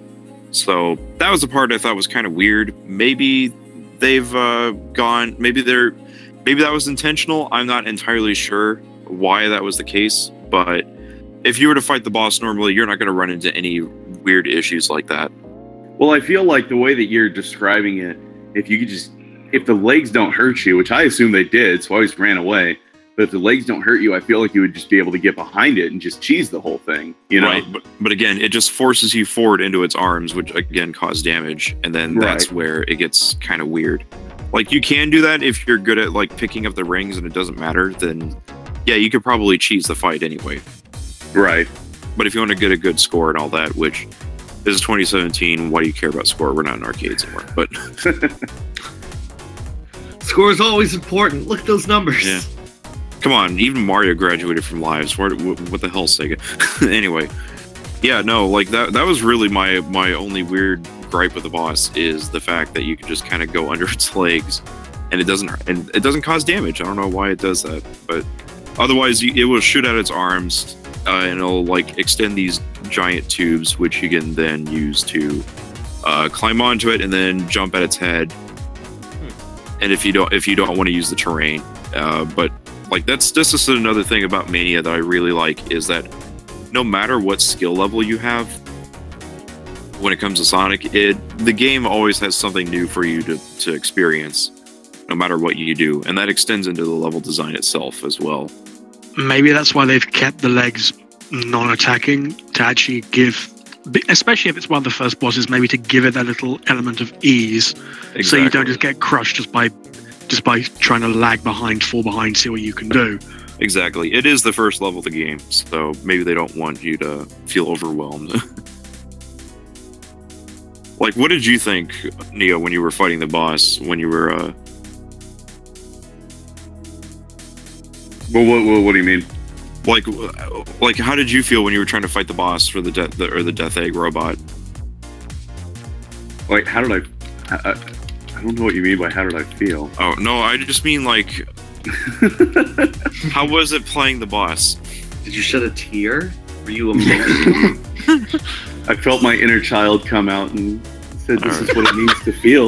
So that was the part I thought was kind of weird. Maybe they've uh, gone, maybe they're, maybe that was intentional. I'm not entirely sure why that was the case. But if you were to fight the boss normally, you're not going to run into any weird issues like that. Well, I feel like the way that you're describing it, if you could just, if the legs don't hurt you, which I assume they did, so I always ran away. But if the legs don't hurt you, I feel like you would just be able to get behind it and just cheese the whole thing, you know? Right, but, but again, it just forces you forward into its arms, which again cause damage, and then that's Right. where it gets kind of weird. Like you can do that if you're good at like picking up the rings and it doesn't matter, then yeah, you could probably cheese the fight anyway. Right. But if you want to get a good score and all that, which this is twenty seventeen, why do you care about score? We're not in arcades anymore. But Score is always important. Look at those numbers. Yeah. Come on, even Mario graduated from lives. What, what the hell, Sega? Anyway, yeah, no, like that. That was really my my only weird gripe with the boss is the fact that you can just kind of go under its legs, and it doesn't and it doesn't cause damage. I don't know why it does that, but otherwise, you, it will shoot out its arms, uh, and it'll like extend these giant tubes, which you can then use to uh, climb onto it and then jump at its head. And if you don't, if you don't want to use the terrain, uh, but like that's this is another thing about Mania that I really like is that no matter what skill level you have, when it comes to Sonic, it the game always has something new for you to, to experience, no matter what you do, and that extends into the level design itself as well. Maybe that's why they've kept the legs non-attacking to actually give, especially if it's one of the first bosses, maybe to give it that little element of ease, Exactly. so you don't just get crushed just by just by trying to lag behind, fall behind, see what you can do. Exactly. It is the first level of the game, so maybe they don't want you to feel overwhelmed. Like, what did you think, Neo, when you were fighting the boss? When you were, uh... Well, what, what, what do you mean? like, like, how did you feel when you were trying to fight the boss for the death, the, or the Death Egg robot? Like, how did I, I... I don't know what you mean by how did I feel. Oh no, I just mean like, how was it playing the boss? Did you shed a tear? Were you emotional? I felt my inner child come out and said this is what it needs to feel.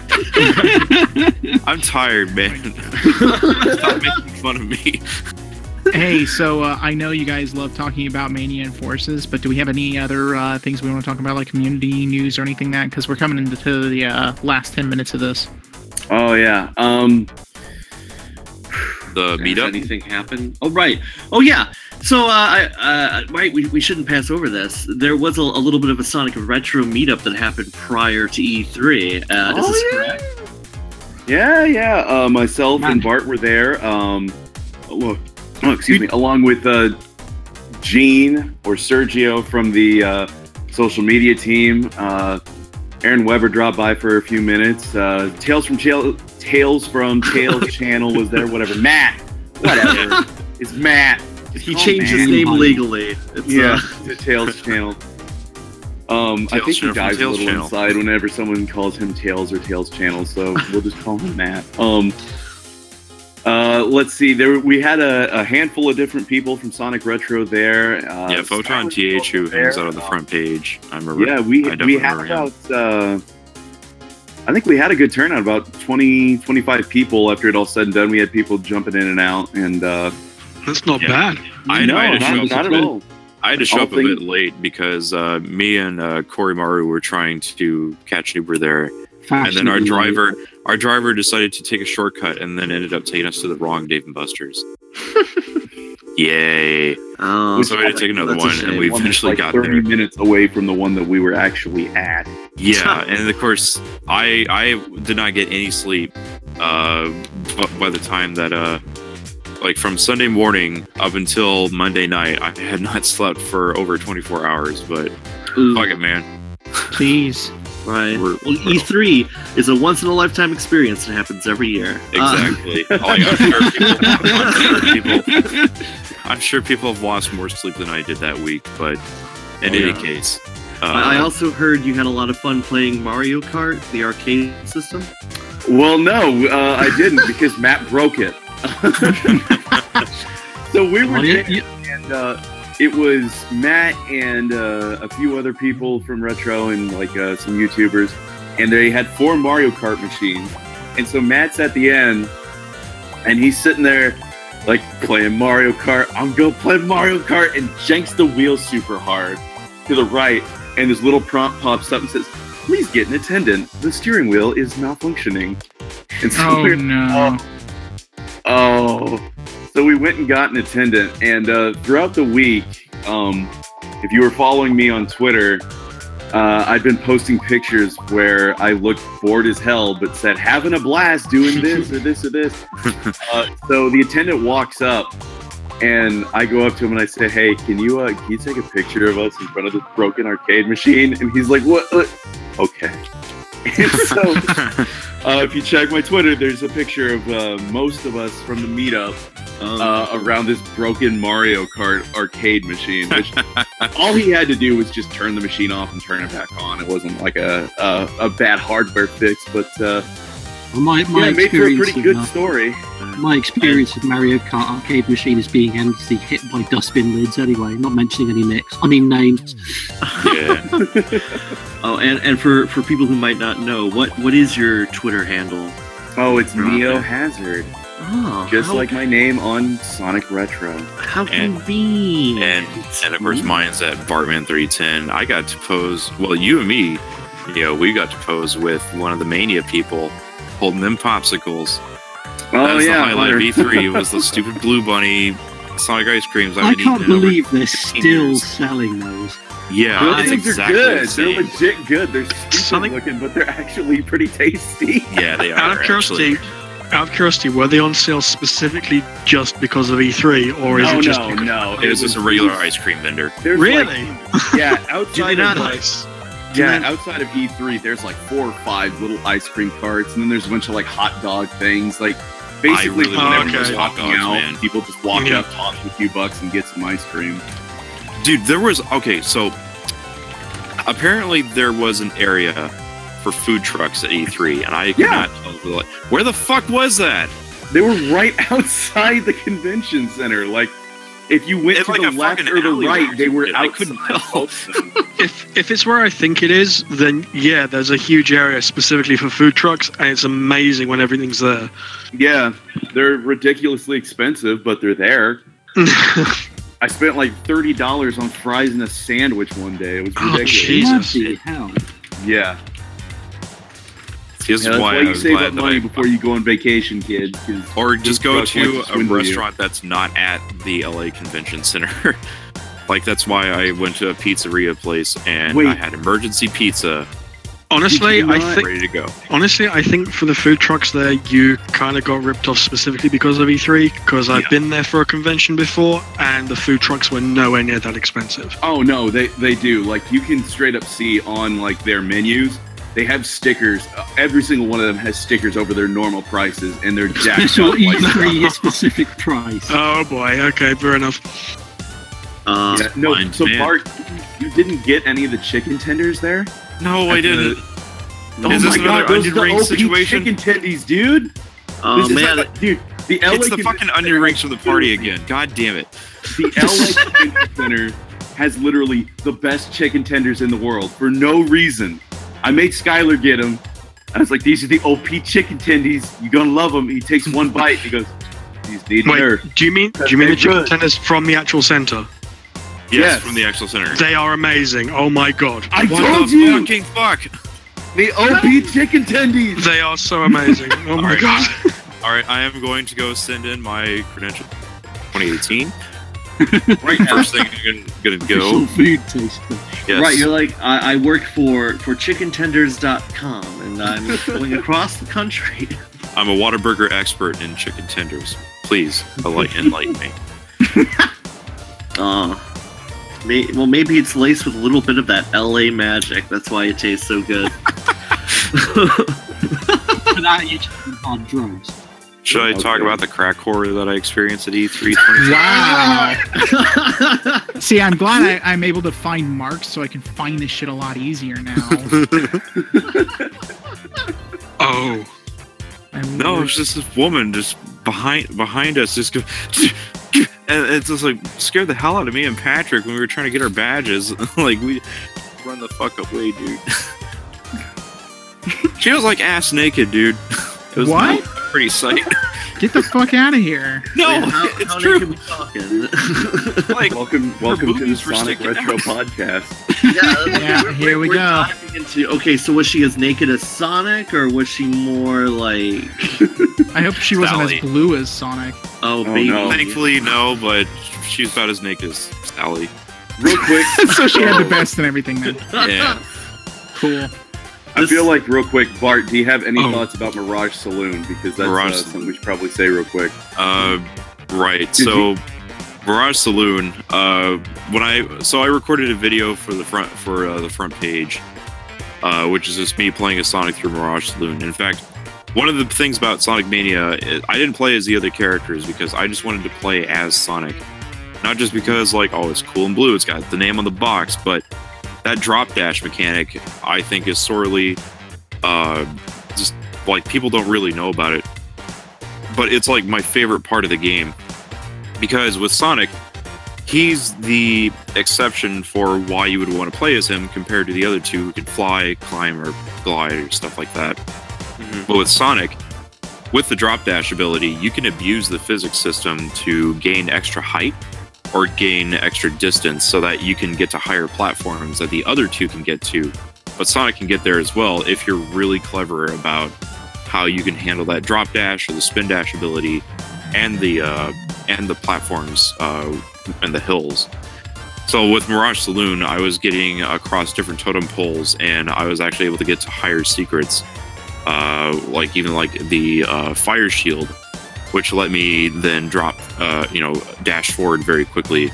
I'm tired, man. Stop making fun of me. Hey, so uh, I know you guys love talking about Mania and Forces, but do we have any other uh, things we want to talk about, like community news or anything like that? Because we're coming into the uh, last ten minutes of this. Oh yeah. Um. The Has meetup. anything happen? Oh right. Oh yeah. So uh, I uh, right we, we shouldn't pass over this. There was a, a little bit of a Sonic Retro meetup that happened prior to E three. Uh, is Oh, this yeah. correct? Yeah, yeah. Uh, myself Man. and Bart were there. Um. Well, oh, excuse me. Along with uh, Gene or Sergio from the uh, social media team. Uh, Aaron Weber dropped by for a few minutes. Uh, Tales from Tail, Tales from Tales channel was there. Whatever. Matt. Whatever. It's Matt. Just He call changed his Matt. name Matt. legally. It's, Yeah, uh, the Tales channel. Um, I Tales think he channel from dies a Tales little channel. inside whenever someone calls him Tales or Tales channel, so we'll just call him Matt. Um, uh, let's see. There we had a, a handful of different people from Sonic Retro there. Uh, Yeah, Photon Skylar T H who was hangs there. out on the front page. I remember. Yeah, we I we definitely had remember him. about. Uh, I think we had a good turnout, about twenty, twenty-five people. After it all said and done, we had people jumping in and out, and uh, That's not Yeah. bad. I, no, I had to show not, up. not at all. I had to show All up a things- bit late because uh, me and uh, Corey Maru were trying to catch an Uber there, and then our Fashionably driver, our driver decided to take a shortcut and then ended up taking us to the wrong Dave and Buster's. Yay! oh, So we had to take another that's a one, and shame. we One that's eventually like got thirty there. minutes away from the one that we were actually at. Yeah, and of course, I I did not get any sleep uh, b- by the time that uh, like from Sunday morning up until Monday night, I had not slept for over twenty-four hours. But Ooh, fuck it, man. Please. right. We're- Well, E three is a once in a lifetime experience. It happens every year. Uh, Exactly. Like, I'm, sure people, I'm, sure people, I'm sure people have lost more sleep than I did that week. But in Oh, any yeah. case, uh, I I also heard you had a lot of fun playing Mario Kart, the arcade system. Well, no, uh, I didn't because Matt broke it. So we were Well, you- there, you- and uh, it was Matt and uh, a few other people from Retro and like uh, some YouTubers, and they had four Mario Kart machines. And so Matt's at the end, and he's sitting there like playing Mario Kart. I'm gonna play Mario Kart, and janks the wheel super hard to the right, and this little prompt pops up and says, "Please get an attendant. The steering wheel is malfunctioning." And so Oh we're no. Oh, so we went and got an attendant, and uh, throughout the week, um, if you were following me on Twitter, uh, I'd been posting pictures where I looked bored as hell, but said having a blast doing this or this or this. Uh, so the attendant walks up, and I go up to him and I say, "Hey, can you uh, can you take a picture of us in front of this broken arcade machine?" And he's like, "What?" what? Okay. And so. Uh, if you check my Twitter, there's a picture of uh, most of us from the meetup uh, around this broken Mario Kart arcade machine. Which all he had to do was just turn the machine off and turn it back on. It wasn't like a a, a bad hardware fix, but uh, well, my, my yeah, it made for a experience pretty of, good uh, story. my experience with Mario Kart arcade machine is being endlessly hit by dustbin lids anyway, not mentioning any nicks. I mean names. yeah. Oh, and, and for, for people who might not know, what, what is your Twitter handle? Oh, it's You're out Neo there. Hazard, Oh, just how, like my name on Sonic Retro. how And- convenient. And and of course, mine's at Bartman three ten. I got to pose. Well, you and me, you know, we got to pose with one of the Mania people holding them popsicles. Oh That was yeah, the highlight Hunter. of E three was the stupid Blue Bunny Sonic ice creams. I've I been can't eating over believe they're fifteen still years. selling those. Yeah, Those it's things exactly are the good. They're same. legit good. They're stupid Sonic- looking, but they're actually pretty tasty. Yeah, they are. Out of curiosity, actually. out of curiosity, were they on sale specifically just because of E three, or is no, it just no, because- no. It was just a regular ice cream vendor. There's Really? Like, yeah, outside not of Nice. yeah, outside of E three, there's like four or five little ice cream carts, and then there's a bunch of like hot dog things. Like basically, really when want everyone's those hot walking dogs, out, man. people just walk Yeah. up, toss a few bucks, and get some ice cream. Dude, there was okay. So apparently there was an area for food trucks at E three, and I could Yeah. not tell. Like, where the fuck was that? They were right outside the convention center. Like if you went It's to like the a left fucking or the alleyway right, they were I outside. couldn't tell. If if it's where I think it is, then yeah, there's a huge area specifically for food trucks, and it's amazing when everything's there. Yeah, they're ridiculously expensive, but they're there. I spent like thirty dollars on fries and a sandwich one day. It was Oh, ridiculous. Jesus. Bloody hell. Yeah. This is Yeah, that's why why I you was save glad up that money I, before you go on vacation, kid. 'cause or just food go trucks like to to a swindle you. restaurant that's not at the L A Convention Center. Like that's why I went to a pizzeria place and Wait. I had emergency pizza Honestly, Did you I not- think ready to go. honestly, I think for the food trucks there, you kind of got ripped off specifically because of E three. Because I've Yeah. been there for a convention before, and the food trucks were nowhere near that expensive. Oh no, they they do. Like you can straight up see on like their menus, they have stickers. Uh, every single one of them has stickers over their normal prices, and they're jacked Special up. E Like, three specific price. Oh boy. Okay, fair enough. Uh, yeah, no, fine, so man. Bart, you didn't get any of the chicken tenders there? No, I At the- didn't. Oh Is this my another god, those are onion the ring O P situation? chicken tendies, dude. oh This is man, like- dude, the L A It's the Convention fucking onion Center rings from the party literally- again. God damn it. The L A Convention Center has literally the best chicken tenders in the world for no reason. I made Skylar get them. I was like, these are the O P chicken tendies. You're gonna love them. He takes one bite. He goes, these need Wait, nerve. do you mean do you mean the They're chicken good. tenders from the actual center? Yes, Yes. from the actual center. They are amazing. Oh my god, I What told the you, fucking fuck? the O P chicken tendies. they are so amazing. Oh my Alright. god. All right, I am going to go send in my credential. twenty eighteen. right now, First thing I'm gonna, gonna Official go. food taster. Yes. right? You're like, I, I work for for chicken tenders dot com, and I'm going across the country. I'm a Whataburger expert in chicken tenders. Please enlighten, enlighten me. Uh, may, well, maybe it's laced with a little bit of that L A magic. That's why it tastes so good. For that, you just on drugs. Should I talk Okay. about the crack horror that I experienced at E three twenty? Wow. See, I'm glad I, I'm able to find marks so I can find this shit a lot easier now. Oh. I'm No, really- it's just this woman just behind behind us, just go, and it's just like scared the hell out of me and Patrick when we were trying to get our badges. Like we run the fuck away, dude. She was like ass naked, dude. It was What? not a pretty sight. Get the fuck out of here. No, Wait, how, it's how true. naked we talking? Like Welcome, welcome to the boobies were Sonic sticking Retro out. Podcast. yeah, Yeah, we're- here we we're go. diving Into, okay, so was she as naked as Sonic, or was she more like? I hope she wasn't Sally. as blue as Sonic. Oh, Oh, baby. no. Thankfully, no, but she's about as naked as Sally. Real quick, So she had the best and everything then. Yeah. Cool. I feel like real quick, Bart, do you have any Oh. thoughts about Mirage Saloon? Because that's Mirage uh, Saloon. something we should probably say real quick. Uh, right. Did So, Mirage Saloon. Uh, when I so I recorded a video for the front for uh, the front page, uh, which is just me playing as Sonic through Mirage Saloon. In fact, one of the things about Sonic Mania, is I didn't play as the other characters because I just wanted to play as Sonic, not just because like oh it's cool and blue, it's got the name on the box, but that drop dash mechanic I think is sorely, uh, just like people don't really know about it. But it's like my favorite part of the game because with Sonic, he's the exception for why you would want to play as him compared to the other two who could fly, climb, or glide or stuff like that. But with Sonic, with the drop dash ability, you can abuse the physics system to gain extra height or gain extra distance so that you can get to higher platforms that the other two can get to. But Sonic can get there as well if you're really clever about how you can handle that drop dash or the spin dash ability and the uh, and the platforms uh, and the hills. So with Mirage Saloon, I was getting across different totem poles and I was actually able to get to higher secrets, uh, like even like the uh, fire shield, which let me then drop, uh, you know, dash forward very quickly,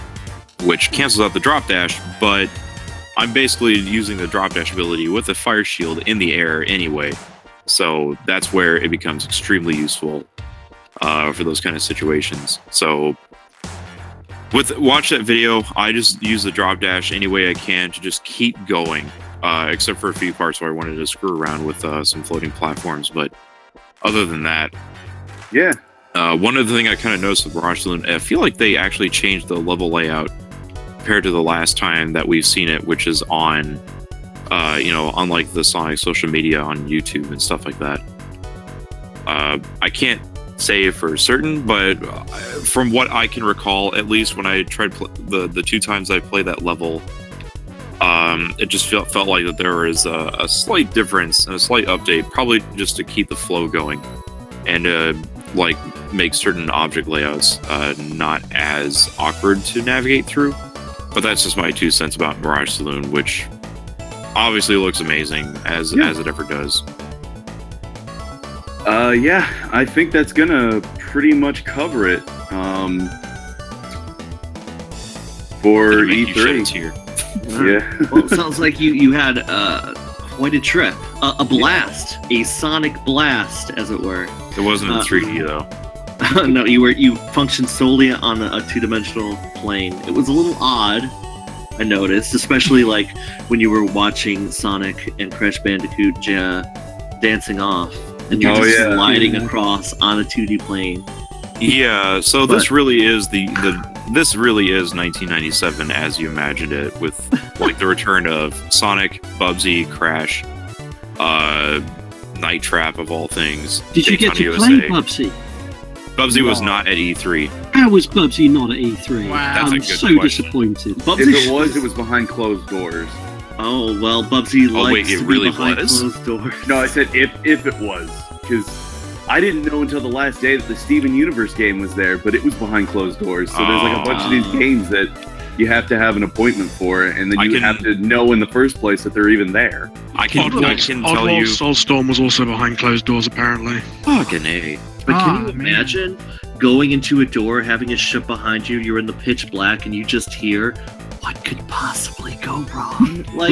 which cancels out the drop dash, but I'm basically using the drop dash ability with the fire shield in the air anyway. So that's where it becomes extremely useful uh, for those kind of situations. So with watch that video, I just use the drop dash any way I can to just keep going, uh, except for a few parts where I wanted to screw around with uh, some floating platforms. But other than that, Yeah. Uh, one other thing I kind of noticed with Mirage Saloon, I feel like they actually changed the level layout compared to the last time that we've seen it, which is on, uh, you know, on like the Sonic social media on YouTube and stuff like that. Uh, I can't say for certain, but from what I can recall, at least when I tried pl- the the two times I played that level, um, it just felt felt like that there was a, a slight difference and a slight update, probably just to keep the flow going and uh, like make certain object layouts uh, not as awkward to navigate through. But that's just my two cents about Mirage Saloon, which obviously looks amazing as Yeah. as it ever does. Uh, yeah, I think that's gonna pretty much cover it. Um, for Gonna make E you shed three. a tear. Yeah. Well, it sounds like you you had uh, quite a trip, uh, a blast, a sonic blast, as it were. It wasn't in Uh, three D though. No, you were you functioned solely on a, a two-dimensional plane. It was a little odd, I noticed, especially like when you were watching Sonic and Crash Bandicoot ja- dancing off, and you're Oh, just yeah. sliding Yeah. across on a two D plane. Yeah, so But- this really is the, the this really is nineteen ninety-seven as you imagined it, with like the return of Sonic, Bubsy, Crash, uh, Night Trap of all things. Did you get Daytona to play U S A. Bubsy? Bubsy was No. not at E three. How was Bubsy not at E three? Wow. That's a I'm good so question. disappointed. Bubsy If it was, it was behind closed doors. Oh well, Bubsy Oh, likes wait, it to really be behind was? closed doors. No, I said if if it was, because I didn't know until the last day that the Steven Universe game was there, but it was behind closed doors. So there's like a bunch of these Oh. games that you have to have an appointment for, and then I you can- have to know in the first place that they're even there. I can I Oddworld, can tell Oddworld you, Soulstorm was also behind closed doors, apparently. fucking a. But Ah, can you man. imagine going into a door, having it shut behind you, you're in the pitch black, and you just hear, what could possibly go wrong? Like,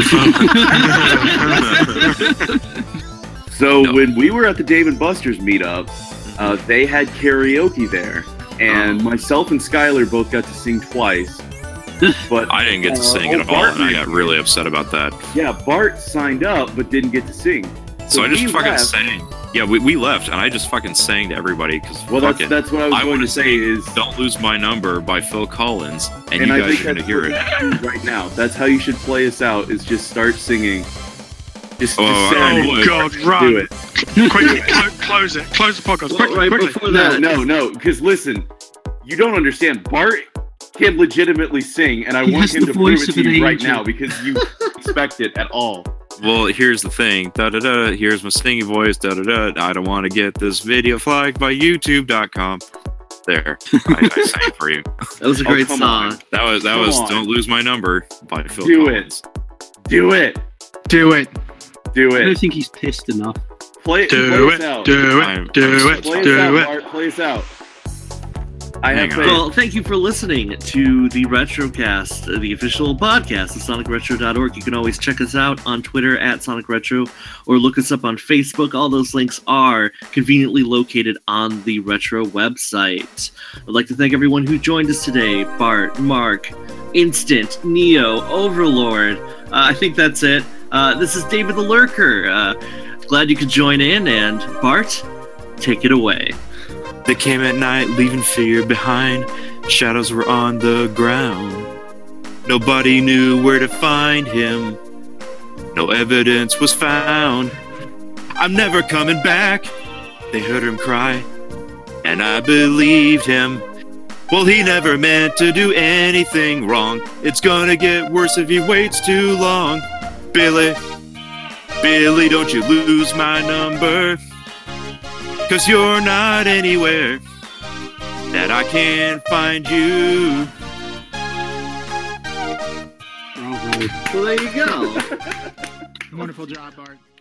So No. when we were at the Dave and Buster's meetup, uh, they had karaoke there, and Oh. myself and Skylar both got to sing twice. But I didn't get to Uh, sing oh, at all, Bart and I got did. really upset about that. yeah, Bart signed up but didn't get to sing. So I just we fucking left. sang. Yeah, we, we left, and I just fucking sang to everybody because Well, that's fucking that's what I was I going wanna to say is, "Don't Lose My Number" by Phil Collins, and, and you I guys think are gonna that's hear what it. you should do right now. That's how you should play us out. Is just start singing. Just, just Oh, sing oh, it. boy. God, Do run! it. Quickly, clo- close it. Close the podcast. well, Quickly, right quickly. before No, that, no, no. Because listen, you don't understand. Bart can legitimately sing, and I He want has him the to prove voice it of to an you right angel. now because you expect it at all. Well, here's the thing. Da da da. Here's my singing voice. Da da da. I don't want to get this video flagged by YouTube dot com. There, I, I sang for you. that was a Oh, great come song. on. That was that Come was on. "Don't Lose My Number" by Phil Do it. Collins. Do it. Do it. Do I it. don't think he's pissed enough. Play, Do play us it, out. do I'm- it, do I'm so it, Play us do out, it. Bart. Play us out. I Hang have on. faith. Well, thank you for listening to the Retrocast, uh, the official podcast of Sonic Retro dot org. You can always check us out on Twitter at Sonic Retro or look us up on Facebook. All those links are conveniently located on the Retro website. I'd like to thank everyone who joined us today. Bart, Mark, Instant, Neo, Overlord. Uh, I think that's it. Uh, this is David the Lurker. Uh, glad you could join in, and Bart, take it away. They came at night, leaving fear behind. Shadows were on the ground. Nobody knew where to find him. No evidence was found. I'm never coming back. They heard him cry, and I believed him. Well, he never meant to do anything wrong. It's gonna get worse if he waits too long. Billy, Billy, don't you lose my number. 'Cause you're not anywhere that I can find you. Bravo. Well, there you go. Wonderful job, Bart.